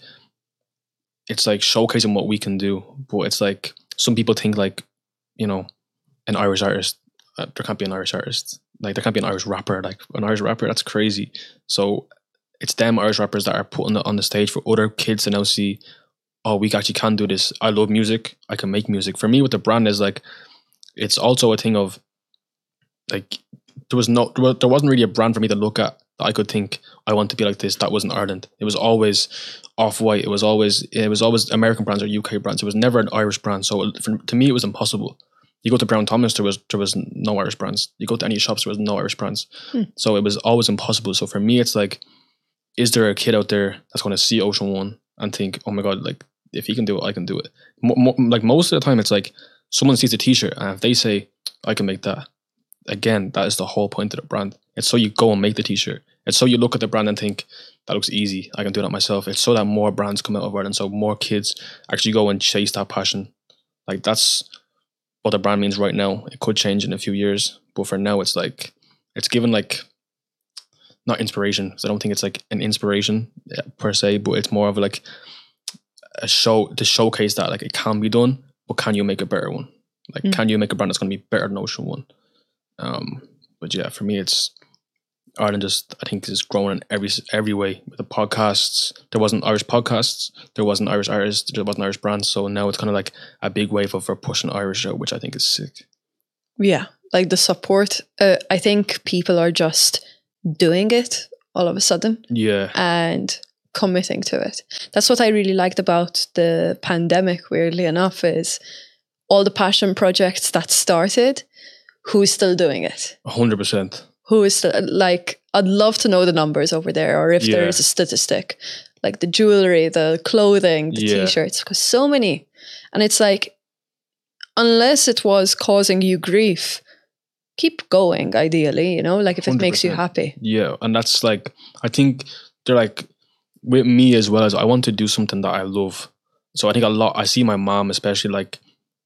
showcasing what we can do, but it's like some people think like, you know, an Irish artist, there can't be an Irish artist. Like there can't be an Irish rapper. Like an Irish rapper, that's crazy. So it's them Irish rappers that are putting it on the stage for other kids to now see, oh, we actually can do this. I love music. I can make music. For me, with the brand is like, it's also a thing of like, there wasn't really a brand for me to look at that I could think I want to be like this. That wasn't Ireland. It was always Off-White. It was always American brands or UK brands. It was never an Irish brand. So to me, it was impossible. You go to Brown Thomas, there was no Irish brands. You go to any shops, there was no Irish brands. So it was always impossible. So for me, it's like, is there a kid out there that's going to see Ocean One and think, oh my God, like if he can do it, I can do it. Like most of the time, it's like someone sees a t-shirt and if they say, I can make that, again, that is the whole point of the brand. It's so you go and make the t-shirt. It's so you look at the brand and think, that looks easy, I can do that myself. It's so that more brands come out of Ireland, so more kids actually go and chase that passion. Like that's what the brand means right now. It could change in a few years, but for now, it's like, it's given like, not inspiration, because I don't think it's like an inspiration per se, but it's more of like a show to showcase that like it can be done, but can you make a better one? Like, can you make a brand that's going to be better than Ocean One? But yeah, for me, it's Ireland. I think is growing in every way with the podcasts. There wasn't Irish podcasts, there wasn't Irish artists, there wasn't Irish brands. So now it's kind of like a big wave for pushing Irish out, which I think is sick. Yeah, like the support. I think people are just doing it all of a sudden. Yeah, and committing to it. That's what I really liked about the pandemic. Weirdly enough, is all the passion projects that started. Who's still doing it? 100%. Who is still, like, I'd love to know the numbers over there, or if there is a statistic, like the jewelry, the clothing, the t-shirts, because so many. And it's like, unless it was causing you grief, keep going, ideally, you know, like if it 100%. Makes you happy. Yeah, and that's like, I think they're like, with me as well, as I want to do something that I love. So I think I see my mom, especially like,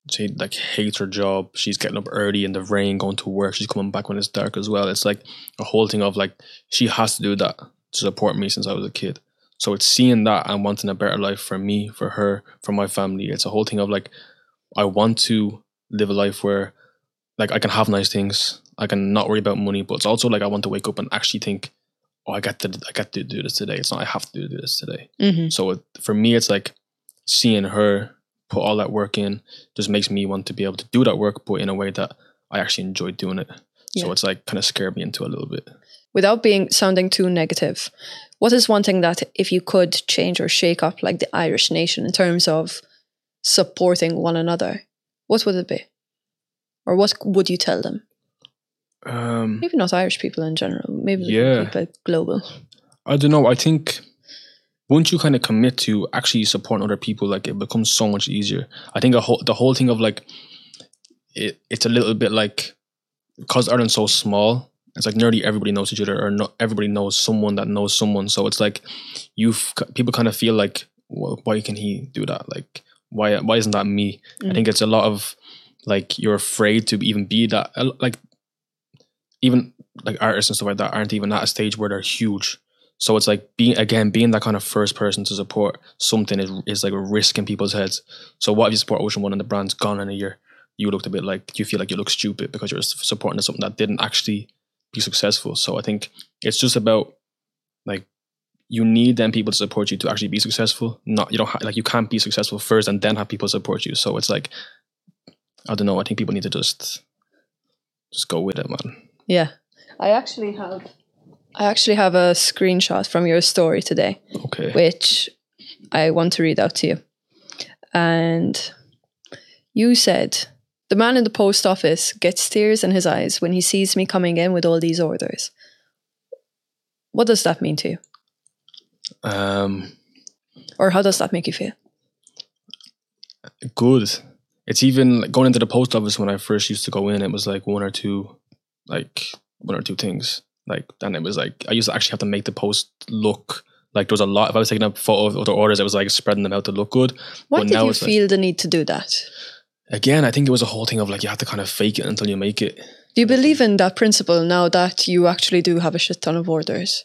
she like hates her job. She's getting up early in the rain, going to work. She's coming back when it's dark as well. It's like a whole thing of like, she has to do that to support me since I was a kid. So it's seeing that and wanting a better life for me, for her, for my family. It's a whole thing of like, I want to live a life where like I can have nice things. I can not worry about money, but it's also like I want to wake up and actually think, oh, I got to do this today. It's not I have to do this today. Mm-hmm. So for me, it's like seeing her put all that work in just makes me want to be able to do that work, but in a way that I actually enjoy doing it. Yeah. So it's like kind of scared me into a little bit. Without sounding too negative, what is one thing that if you could change or shake up like the Irish nation in terms of supporting one another, what would it be? Or what would you tell them? Maybe not Irish people in general, maybe people global. I don't know. I think once you kind of commit to actually supporting other people, like it becomes so much easier. I think the whole thing of like, it's a little bit like, because Ireland's so small, it's like nearly everybody knows each other, or not everybody knows someone that knows someone. So it's like people kind of feel like, well, why can he do that? Like, why isn't that me? I think it's a lot of like, you're afraid to even be that, like even like artists and stuff like that aren't even at a stage where they're huge. So it's like being that kind of first person to support something is like a risk in people's heads. So what if you support Ocean One and the brand's gone in a year? You looked a bit like, you feel like you look stupid because you're supporting something that didn't actually be successful. So I think it's just about like, you need them people to support you to actually be successful. You can't be successful first and then have people support you. So it's like, I don't know. I think people need to just go with it, man. Yeah, I actually have a screenshot from your story today, okay, which I want to read out to you. And you said, "The man in the post office gets tears in his eyes when he sees me coming in with all these orders." What does that mean to you? Or how does that make you feel? Good. It's even like going into the post office when I first used to go in, it was like one or two things. Like, and it was like, I used to actually have to make the post look like there was a lot. If I was taking a photo of other orders, it was like spreading them out to look good. Why did you feel the need to do that? Again, I think it was a whole thing of like, you have to kind of fake it until you make it. Do you believe in that principle now that you actually do have a shit ton of orders?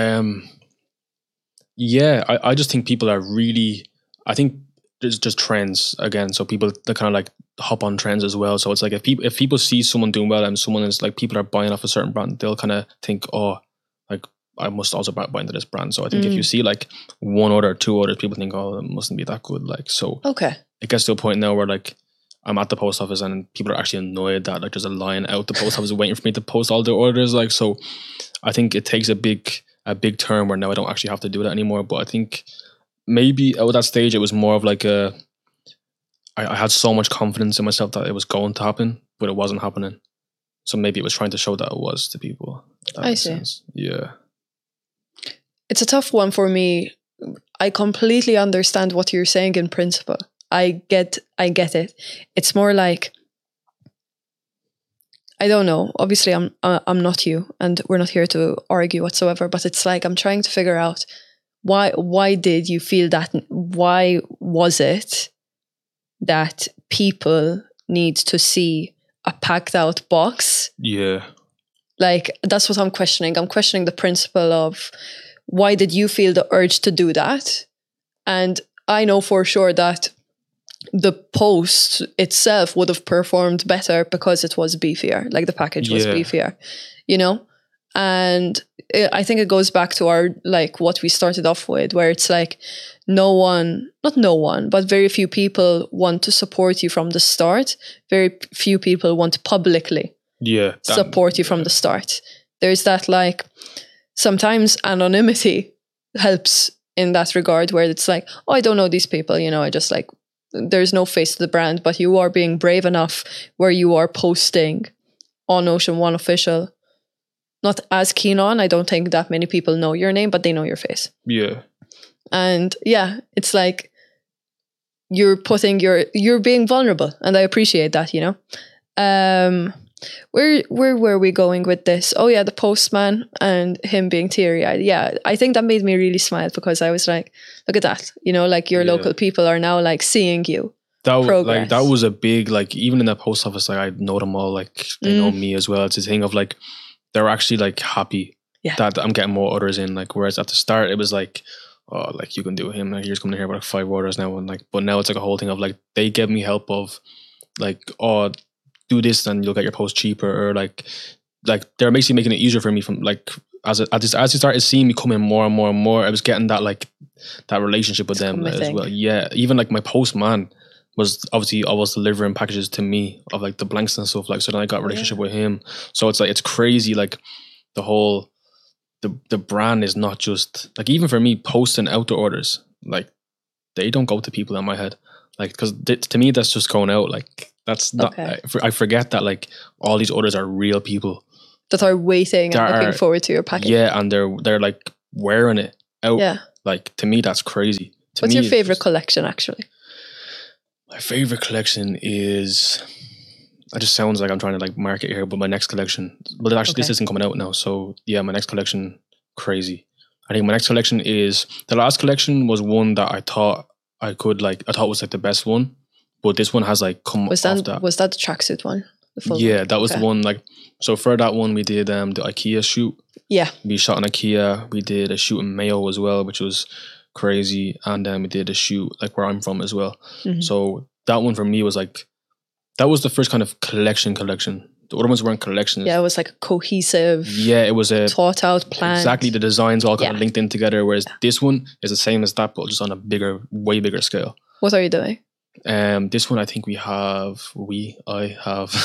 Yeah, I just think people are really, I think there's just trends again. So people, they kind of like hop on trends as well. So it's like, if people see someone doing well and someone is like, people are buying off a certain brand, they'll kind of think, oh, like I must also buy into this brand. So I think if you see like one order, two orders, people think, oh, it mustn't be that good. Like, so okay, it gets to a point now where like, I'm at the post office and people are actually annoyed that like there's a line out the post office waiting for me to post all the orders. Like, so I think it takes a big turn where now I don't actually have to do that anymore. But I think maybe at that stage it was more of like I had so much confidence in myself that it was going to happen, but it wasn't happening. So maybe it was trying to show that it was to people. I see. Sense. Yeah. It's a tough one for me. I completely understand what you're saying in principle. I get it. It's more like, I don't know. Obviously, I'm not you, and we're not here to argue whatsoever. But it's like, I'm trying to figure out why did you feel that? Why was it that people need to see a packed out box? Yeah. Like, that's what I'm questioning. I'm questioning the principle of, why did you feel the urge to do that? And I know for sure that the post itself would have performed better because it was beefier, like the package was beefier, you know? And I think it goes back to our, like what we started off with, where it's like not no one, but very few people want to support you from the start. Very few people want to publicly support you from the start. There's that, like, sometimes anonymity helps in that regard, where it's like, oh, I don't know these people, you know, I just like, there's no face to the brand, but you are being brave enough where you are posting on Ocean One Official. Not as keen on, I don't think that many people know your name, but they know your face. Yeah. And yeah, it's like you're being vulnerable, and I appreciate that, you know. Where were we going with this? Oh yeah, the postman and him being teary-eyed. Yeah, I think that made me really smile, because I was like, look at that, you know, like your local people are now like seeing you progress. That was a big, like, even in the post office, like, I know them all, like, they know me as well. It's a thing of, like, they're actually, like, happy that I'm getting more orders in, like, whereas at the start it was like, oh, like, you can do him, like, you're just coming here with like 5 orders now, and like, but now it's like a whole thing of like, they give me help of like, oh, do this and you'll get your post cheaper, or like they're basically making it easier for me from like, as you started seeing me come in more and more and more, I was getting that, like, that relationship with them as well. Yeah, even like my postman was obviously always delivering packages to me of like the blanks and stuff, like, so then I got a relationship with him. So it's like, it's crazy, like the whole the brand is not just like, even for me posting outdoor orders, like, they don't go to people in my head, like, because to me that's just going out, like, that's not I forget that like all these orders are real people that are waiting and looking forward to your package. Yeah, and they're like wearing it out. Yeah, like, to me that's crazy. What's your favorite collection actually? My favorite collection is, it just sounds like I'm trying to like market here, but my next collection, but actually this isn't coming out now, so yeah, my next collection, crazy. I think my next collection is, the last collection was one that I thought was like the best one, but this one has like come off that. Was that the tracksuit one? Yeah, that was the one, like, so for that one we did the IKEA shoot. Yeah, we shot in IKEA. We did a shoot in Mayo as well, which was crazy, and then we did a shoot like where I'm from as well. So that one for me was like, that was the first kind of collection. The other ones weren't collections. Yeah, it was like a cohesive. Yeah, it was a thought out plan. Exactly, the designs all kind of linked in together. Whereas this one is the same as that, but just on a way bigger scale. What are you doing? This one I think I have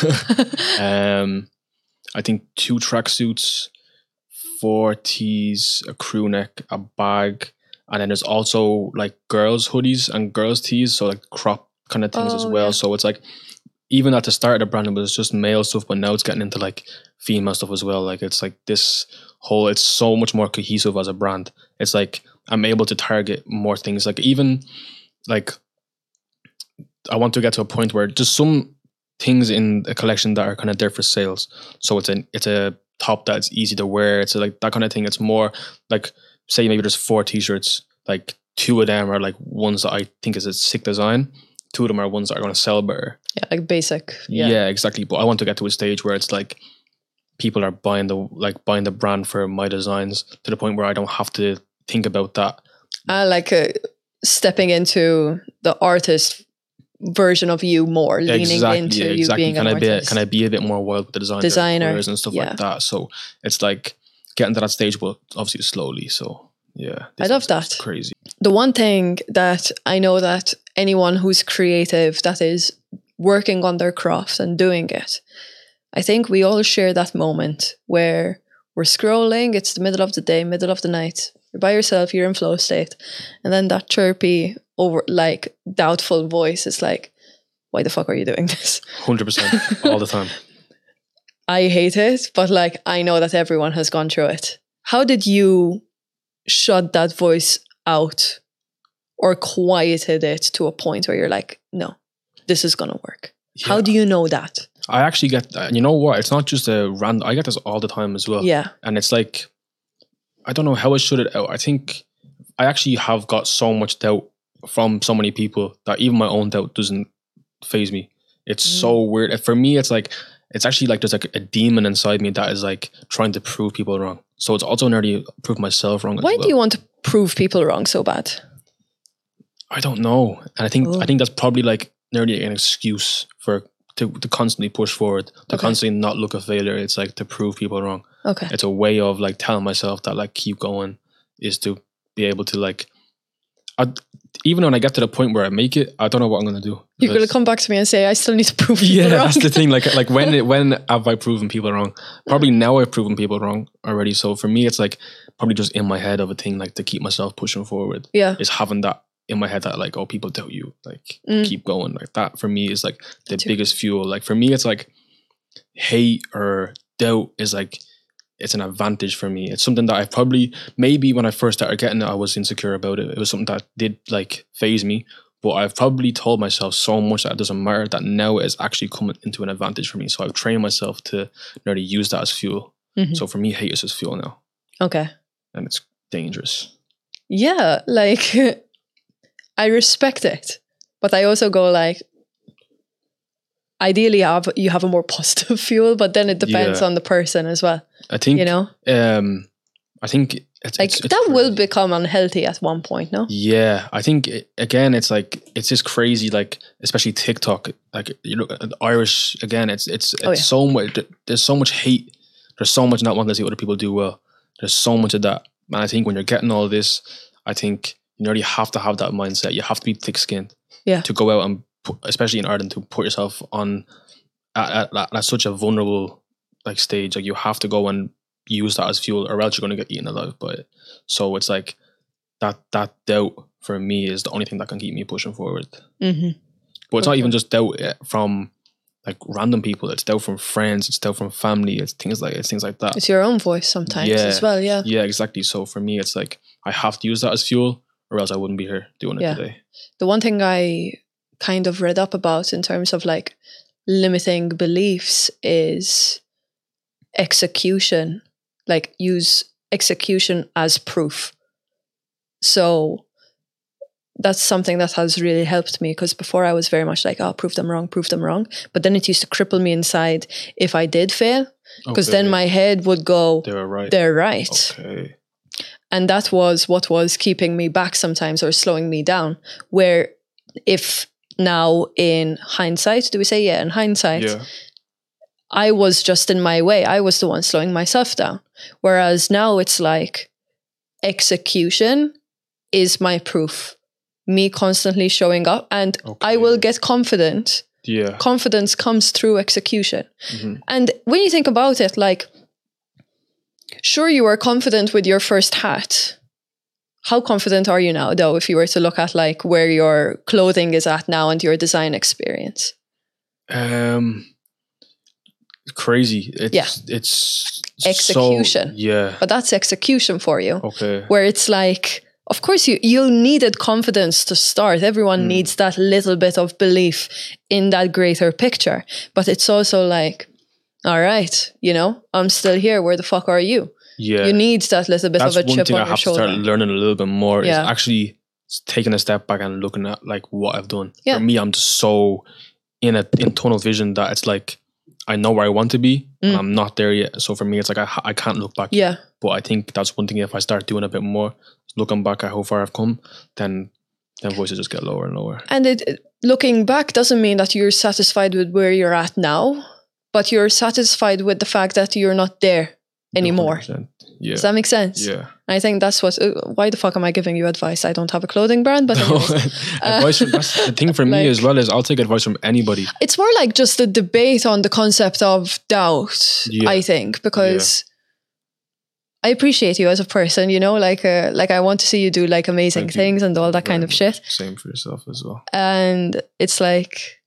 I think 2 tracksuits, 4 tees, a crew neck, a bag, and then there's also like girls hoodies and girls tees, so like crop kind of things as well. Yeah. So it's like, even at the start of the brand it was just male stuff, but now it's getting into like female stuff as well. Like, it's like this whole, it's so much more cohesive as a brand. It's like I'm able to target more things. Like, even like, I want to get to a point where just some things in a collection that are kind of there for sales. So it's a top that's easy to wear. It's like that kind of thing. It's more like, say maybe there's 4 t-shirts, like 2 of them are like ones that I think is a sick design. 2 of them are ones that are going to sell better. Yeah, like basic. Yeah, exactly. But I want to get to a stage where it's like people are buying the brand for my designs, to the point where I don't have to think about that. Like stepping into the artist version of you more, leaning into you being an artist. Can I be a bit more wild with the designers and stuff like that? So it's like getting to that stage, but obviously slowly. So yeah, I love that. Crazy. The one thing that I know that anyone who's creative, that is working on their craft and doing it, I think we all share that moment where we're scrolling, it's the middle of the day, middle of the night, you're by yourself, you're in flow state, and then that chirpy, over like doubtful voice is like, why the fuck are you doing this? 100% all the time. I hate it, but like, I know that everyone has gone through it. How did you shut that voice out or quieted it to a point where you're like, no, this is gonna work? Yeah. How do you know that? I actually get, you know what, it's not just a random, I get this all the time as well. Yeah. And it's like, I don't know how I shut it out. I think I actually have got so much doubt from so many people that even my own doubt doesn't faze me. It's so weird. For me, it's like, it's actually like there's like a demon inside me that is like trying to prove people wrong. So it's also nearly prove myself wrong. Why do you want to prove people wrong so bad? I don't know. And I think that's probably like nearly an excuse for to constantly push forward, to constantly not look a failure. It's like to prove people wrong. Okay. It's a way of like telling myself that like keep going, is to be able to like, even when I get to the point where I make it, I don't know what I'm going to do. You're going to come back to me and say, I still need to prove people wrong. Yeah, that's the thing. Like when have I proven people wrong? Probably now I've proven people wrong already. So for me, it's like probably just in my head of a thing, like to keep myself pushing forward. Yeah. Is having that in my head that like, oh, people doubt you, like keep going. Like that for me is like the biggest fuel. Like for me, it's like hate or doubt is like, it's an advantage for me. It's something that I probably, maybe when I first started getting it, I was insecure about it. It was something that did like phase me, but I've probably told myself so much that it doesn't matter, that now it's actually coming into an advantage for me. So I've trained myself to nearly use that as fuel. So for me, hate is just fuel now. Okay. And it's dangerous. Yeah, like I respect it, but I also go like, ideally you have a more positive fuel, but then it depends on the person as well. I think, you know, I think it's that will become unhealthy at one point. No. Yeah, I think again, it's like it's just crazy. Like especially TikTok. Like you look at Irish again. It's so much. There's so much hate. There's so much not wanting to see other people do well. There's so much of that. And I think when you're getting all this, I think you already have to have that mindset. You have to be thick-skinned. Yeah. To go out and especially in Ireland, to put yourself on at such a vulnerable like stage. Like you have to go and use that as fuel, or else you're going to get eaten alive by it. So it's like that doubt for me is the only thing that can keep me pushing forward. Mm-hmm. But it's not even just doubt from like random people. It's doubt from friends. It's doubt from family. It's things like that. It's your own voice sometimes as well. Yeah. Yeah, exactly. So for me, it's like I have to use that as fuel, or else I wouldn't be here doing it today. The one thing I kind of read up about in terms of like limiting beliefs is execution. Like use execution as proof. So that's something that has really helped me, because before I was very much like, oh, prove them wrong. But then it used to cripple me inside if I did fail, because then my head would go, they're right. Okay. And that was what was keeping me back sometimes, or slowing me down. Where if now in hindsight, do we say, in hindsight, I was just in my way. I was the one slowing myself down. Whereas now it's like execution is my proof. Me constantly showing up, and I will get confident. Yeah. Confidence comes through execution. Mm-hmm. And when you think about it, like, sure, you were confident with your first hat. How confident are you now, though, if you were to look at like where your clothing is at now and your design experience? Crazy. It's execution. So, but that's execution for you. Okay. Where it's like, of course you needed confidence to start. Everyone needs that little bit of belief in that greater picture. But it's also like, all right, I'm still here. Where the fuck are you? Yeah. You need that little bit of a chip on your shoulder. That's one thing I have to start learning a little bit more, is actually taking a step back and looking at like what I've done. Yeah. For me, I'm just so in tunnel vision that it's like, I know where I want to be, and I'm not there yet. So for me, it's like I can't look back. Yeah. But I think that's one thing. If I start doing a bit more, looking back at how far I've come, then voices just get lower and lower. And looking back doesn't mean that you're satisfied with where you're at now, but you're satisfied with the fact that you're not there anymore. 100%. Yeah. Does that make sense? Yeah. I think that's what. Why the fuck am I giving you advice? I don't have a clothing brand, but advice. That's the thing for me as well, is I'll take advice from anybody. It's more like just a debate on the concept of doubt. Yeah. I think, because I appreciate you as a person. Like I want to see you do like amazing things and all that kind of shit. Same for yourself as well. And it's like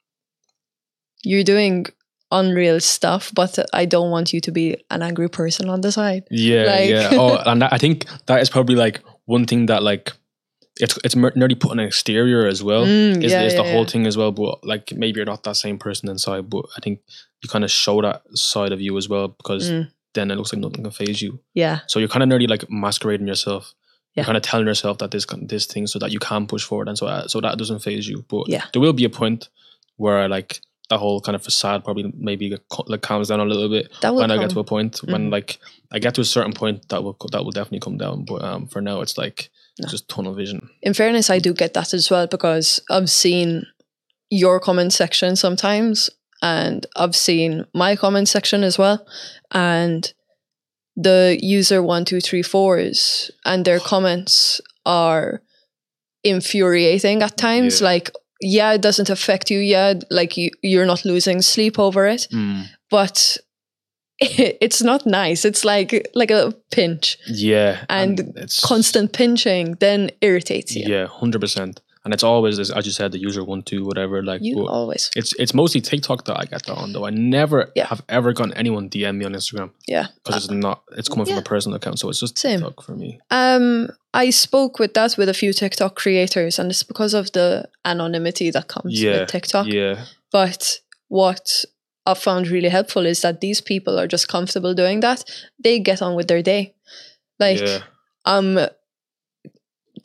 you're doing unreal stuff, but I don't want you to be an angry person on the side. Yeah. Oh, and I think that is probably like one thing that like it's nearly put on an exterior as well. Is the whole thing as well. But like maybe you're not that same person inside. But I think you kind of show that side of you as well, because then it looks like nothing can faze you. Yeah. So you're kind of nearly like masquerading yourself. You're kind of telling yourself that this thing so that you can push forward, and so that doesn't faze you. But there will be a point where like that whole kind of facade probably maybe like calms down a little bit when I get to a point when like I get to a certain point that will definitely come down. But for now, it's like just tunnel vision. In fairness, I do get that as well, because I've seen your comment section sometimes, and I've seen my comment section as well, and the user 1234s and their comments are infuriating at times. Like, it doesn't affect you. Like you're not losing sleep over it, but it's not nice. It's like a pinch. Yeah. And it's constant pinching then irritates you. Yeah, 100%. And it's always, as you said, the user 12 whatever. Like always. It's mostly TikTok that I get that on, though. I never have ever gotten anyone DM me on Instagram. Yeah. Because it's coming from a personal account, so it's just same. TikTok for me. I spoke with a few TikTok creators, and it's because of the anonymity that comes with TikTok. Yeah. But what I've found really helpful is that these people are just comfortable doing that. They get on with their day. Like,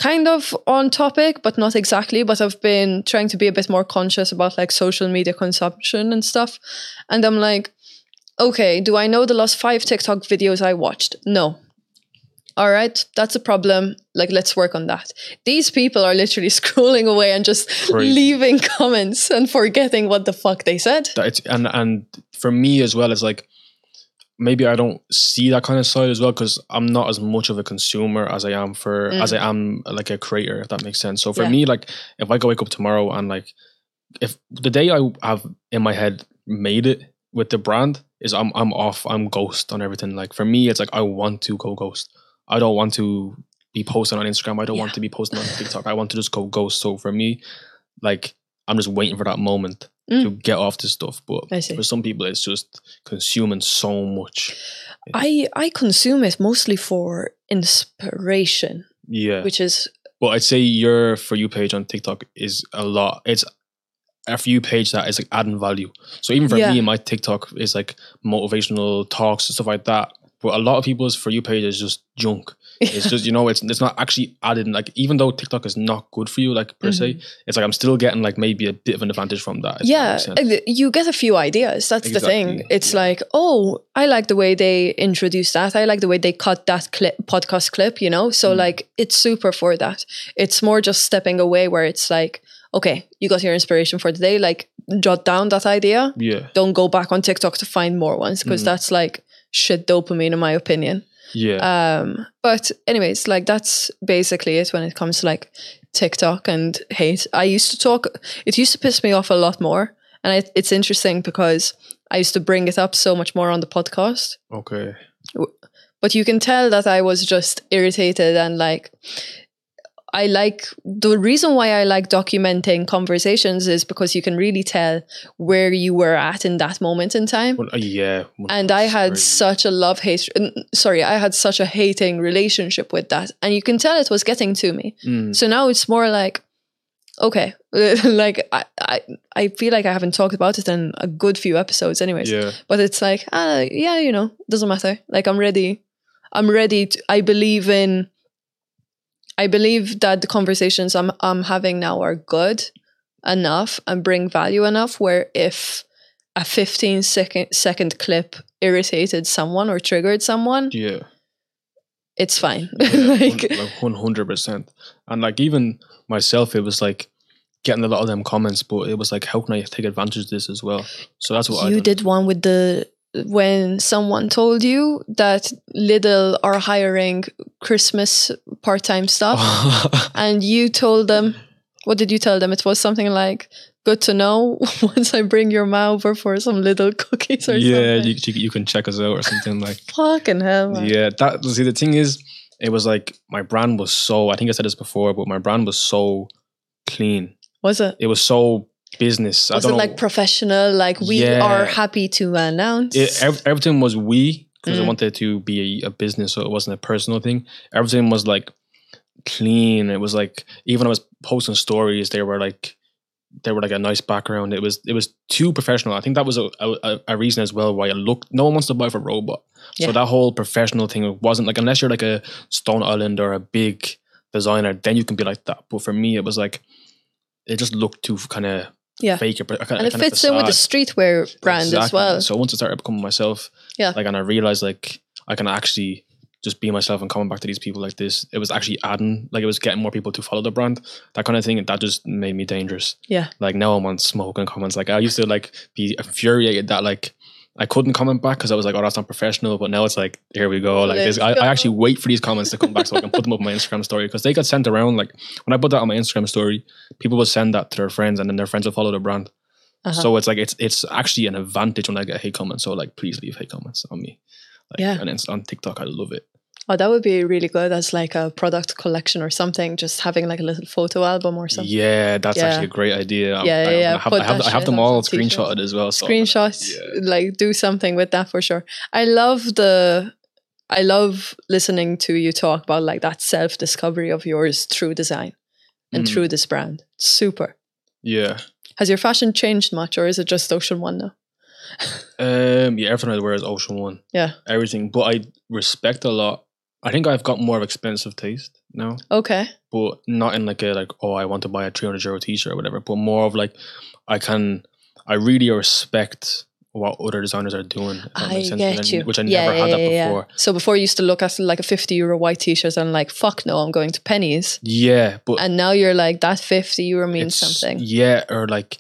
kind of on topic, but not exactly. But I've been trying to be a bit more conscious about like social media consumption and stuff. And I'm like, okay, do I know the last 5 TikTok videos I watched? No. All right, that's a problem. Like, let's work on that. These people are literally scrolling away and just leaving comments and forgetting what the fuck they said. And for me as well, it's like, maybe I don't see that kind of side as well because I'm not as much of a consumer as I am like a creator, if that makes sense. So for me, like if I go wake up tomorrow and like if the day I have in my head made it with the brand is I'm off, I'm ghost on everything. Like for me, it's like I want to go ghost. I don't want to be posting on Instagram. I don't want to be posting on TikTok. I want to just go ghost. So for me, like I'm just waiting for that moment to get off this stuff. But for some people, it's just consuming so much. I consume it mostly for inspiration. Yeah. Which is... Well, I'd say your For You page on TikTok is a lot. It's a For You page that is like adding value. So even for me, my TikTok is like motivational talks and stuff like that. But a lot of people's For You page is just junk. It's just, you know, it's not actually added. Like, even though TikTok is not good for you, like per se, it's like I'm still getting like maybe a bit of an advantage from that. Yeah, you get a few ideas. That's the thing. It's like, oh, I like the way they introduced that. I like the way they cut that podcast clip, you know? So like, it's super for that. It's more just stepping away where it's like, okay, you got your inspiration for the day. Like, jot down that idea. Yeah. Don't go back on TikTok to find more ones because that's like shit dopamine in my opinion. Yeah. But anyways, like that's basically it when it comes to like TikTok and hate. It used to piss me off a lot more. And it's interesting because I used to bring it up so much more on the podcast. Okay. But you can tell that I was just irritated and like, the reason why I like documenting conversations is because you can really tell where you were at in that moment in time. Well, yeah. And I had such a I had such a hating relationship with that. And you can tell it was getting to me. So now it's more like, okay, like I feel like I haven't talked about it in a good few episodes anyways. Yeah. But it's like, yeah, you know, doesn't matter. Like I'm ready to, I believe that the conversations I'm having now are good enough and bring value enough where if a 15-second clip irritated someone or triggered someone, it's fine. Like 100%. And like even myself, it was like getting a lot of them comments, but it was like, how can I take advantage of this as well? So that's what you did one with when someone told you that Lidl are hiring Christmas part-time staff and you told them, what did you tell them? It was something like, good to know once I bring your ma over for some Lidl cookies or something. Yeah, you can check us out or something like. Fucking hell, man. Yeah, the thing is, it was like my brand was so, I think I said this before, but my brand was so clean. Was it? It was so business. Was it like professional? Like we are happy to announce. Everything was because I wanted it to be a business, so it wasn't a personal thing. Everything was like clean. It was like even when I was posting stories, they were like a nice background. It was too professional. I think that was a reason as well why it looked. No one wants to buy for Robot, so that whole professional thing wasn't like, unless you're like a Stone Island or a big designer, then you can be like that. But for me, it was like it just looked too kind of fake, and it fits in with the streetwear brand as well. So once I started becoming myself, like, and I realized like I can actually just be myself and coming back to these people like this, it was actually adding, like it was getting more people to follow the brand, that kind of thing. That just made me dangerous. Yeah. Like now I'm on smoke and comments. Like I used to like be infuriated that like I couldn't comment back because I was like, oh, that's not professional. But now it's like, here we go. Like this, I actually wait for these comments to come back so I can put them up on my Instagram story, because they got sent around. Like when I put that on my Instagram story, people will send that to their friends, and then their friends will follow the brand. So it's like it's actually an advantage when I get hate comments. So like, please leave hate comments on me. Like, and it's on TikTok, I love it. Oh, that would be really good as like a product collection or something. Just having like a little photo album or something. Yeah, that's actually a great idea. I have them all screenshotted as well. So screenshots, like do something with that for sure. I love listening to you talk about like that self-discovery of yours through design and through this brand. Super. Yeah. Has your fashion changed much, or is it just Ocean One now? Yeah, everything I wear is Ocean One. Yeah. Everything. But I respect a lot I think I've got more of expensive taste now. Okay. But not in like I want to buy a 300 euro t-shirt or whatever, but more of like, I really respect what other designers are doing. I get you. Which I never had that before. Yeah. So before you used to look at like a 50 euro white t-shirt and like, fuck no, I'm going to Pennies. Yeah. And now you're like, that 50 euro means something. Yeah. Or like,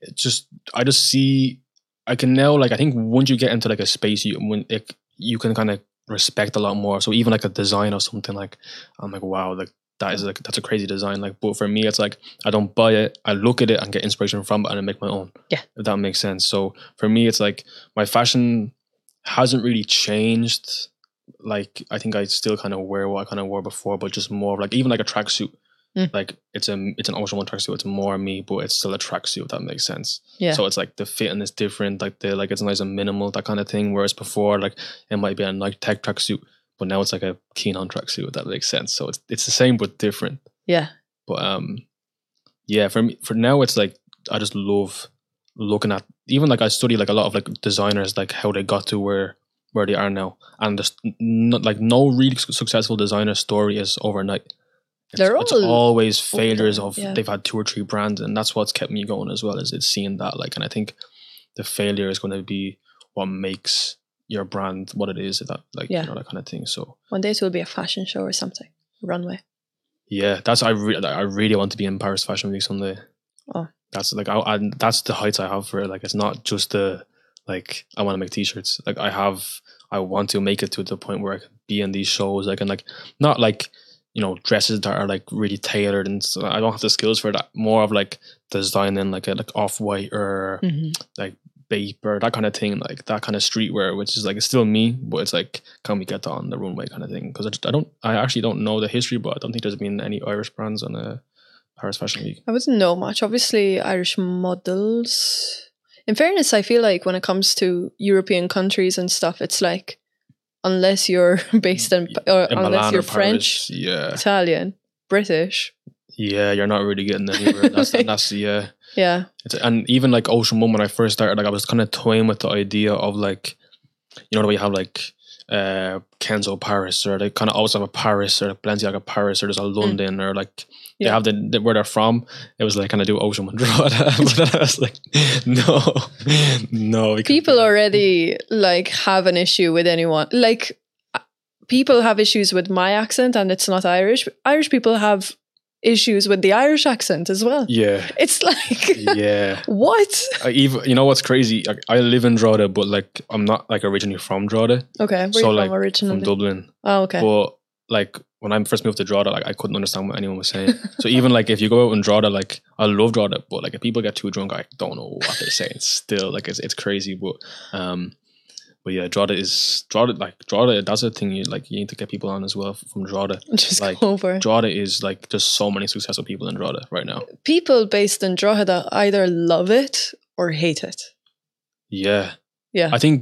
I just see, I can now, like, I think once you get into like a space, you can kind of respect a lot more. So even like a design or something, like, I'm like, wow, like, that's a crazy design. Like, but for me, it's like I don't buy it. I look at it and get inspiration from it and I make my own. Yeah, if that makes sense. So for me, it's like my fashion hasn't really changed. Like I think I still kind of wear what I kind of wore before, but just more of like even like a tracksuit. Like it's an Ocean One tracksuit. It's more me, but it's still a tracksuit. If that makes sense. Yeah. So it's like the fitting is different. Like it's nice and minimal, that kind of thing. Whereas before, like it might be a Nike Tech tracksuit. But now it's like a Keen-On tracksuit, if that makes sense. So it's the same but different. Yeah. But yeah, for me, for now, it's like I just love looking at, even like I study like a lot of like designers, like how they got to where they are now, and there's no really successful designer story is overnight. It's always failures of they've had 2 or 3 brands, and that's what's kept me going as well. Is it's seeing that, like, and I think the failure is going to be what makes your brand what it is, that like you know, that kind of thing. So one day it will be a fashion show or something, runway. Yeah, that's I really want to be in Paris Fashion Week someday. Oh, that's like that's the heights I have for it. Like it's not just like I want to make t-shirts. Like I want to make it to the point where I can be in these shows. Like and like not like, you know, dresses that are like really tailored, and so I don't have the skills for that. More of like designing like a Off-White or like Bape or that kind of thing, like that kind of streetwear, which is like it's still me, but it's like, can we get that on the runway kind of thing? Because I actually don't know the history, but I don't think there's been any Irish brands on a Paris Fashion Week. I wouldn't know much. Obviously, Irish models. In fairness, I feel like when it comes to European countries and stuff, it's like unless you're based in unless you're French, Italian, British. Yeah, you're not really getting anywhere. That's yeah. And even like Ocean One, when I first started, like I was kind of toying with the idea of like, you know, the way you have like Kenzo Paris, or they kind of always have a Paris, or Balenciaga Paris, or there's a London, or like they have the where they're from. It was like kind of do Ocean One Drogheda, but I was like, no. People already like have an issue with anyone. Like people have issues with my accent, and it's not Irish. Irish people have issues with the Irish accent as well. Yeah, it's like what? Even you know what's crazy? I live in Drogheda, but like I'm not like originally from Drogheda. Okay, where so are you like from originally? From Dublin. Oh, okay. But like when I first moved to Drogheda, like I couldn't understand what anyone was saying. So even like if you go out in Drogheda, like I love Drogheda, but like if people get too drunk, I don't know what they're saying. Still, like it's crazy, but yeah, Drogheda. That's a thing you need to get people on as well from Drogheda. Just like, go over. Drogheda is like there's so many successful people in Drogheda right now. People based in Drogheda either love it or hate it. Yeah. Yeah. I think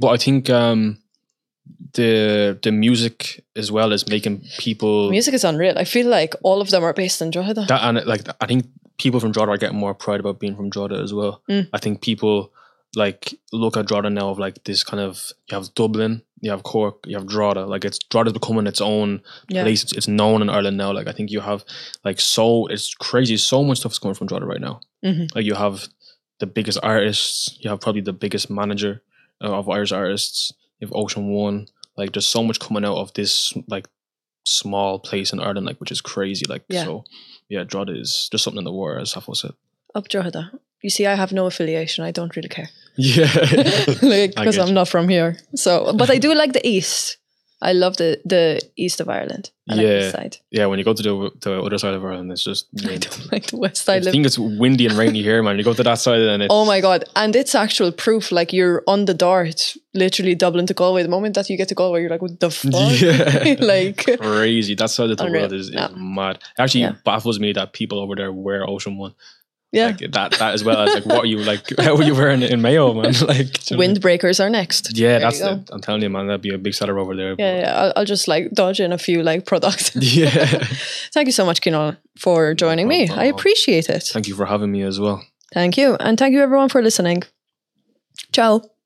the music as well is making people. Music is unreal. I feel like all of them are based in Drogheda. And like I think people from Drogheda are getting more pride about being from Drogheda as well. I think people like look at Drogheda now of like this kind of, you have Dublin, you have Cork, you have Drogheda. Like Drogheda's becoming its own place. It's known in Ireland now. Like I think you have like it's crazy. So much stuff is coming from Drogheda right now. Like you have the biggest artists. You have probably the biggest manager of Irish artists. You have Ocean One. Like there's so much coming out of this like small place in Ireland, like which is crazy. Like so, yeah, Drogheda is just something in the water, as Safo said. Up Drogheda. You see, I have no affiliation. I don't really care. Yeah, because I'm not from here. So, but I do like the east. I love the east of Ireland. I like the side. Yeah, when you go to the other side of Ireland, it's just wind. I don't like the west side. I think it's windy and rainy here, man. You go to that side and it's... Oh my God. And it's actual proof. Like you're on the dart, literally Dublin to Galway. The moment that you get to Galway, you're like, what the fuck? Yeah. Like crazy. That side of the world is mad. It actually baffles me that people over there wear Ocean One. Yeah, like that as well as like what are you like? How are you wearing it in Mayo, man? Like windbreakers are next. Yeah, I'm telling you, man, that'd be a big seller over there. Yeah, I'll just like dodge in a few like products. Yeah. Thank you so much, Ciannán, for joining me. I appreciate it. Thank you for having me as well. Thank you, and thank you everyone for listening. Ciao.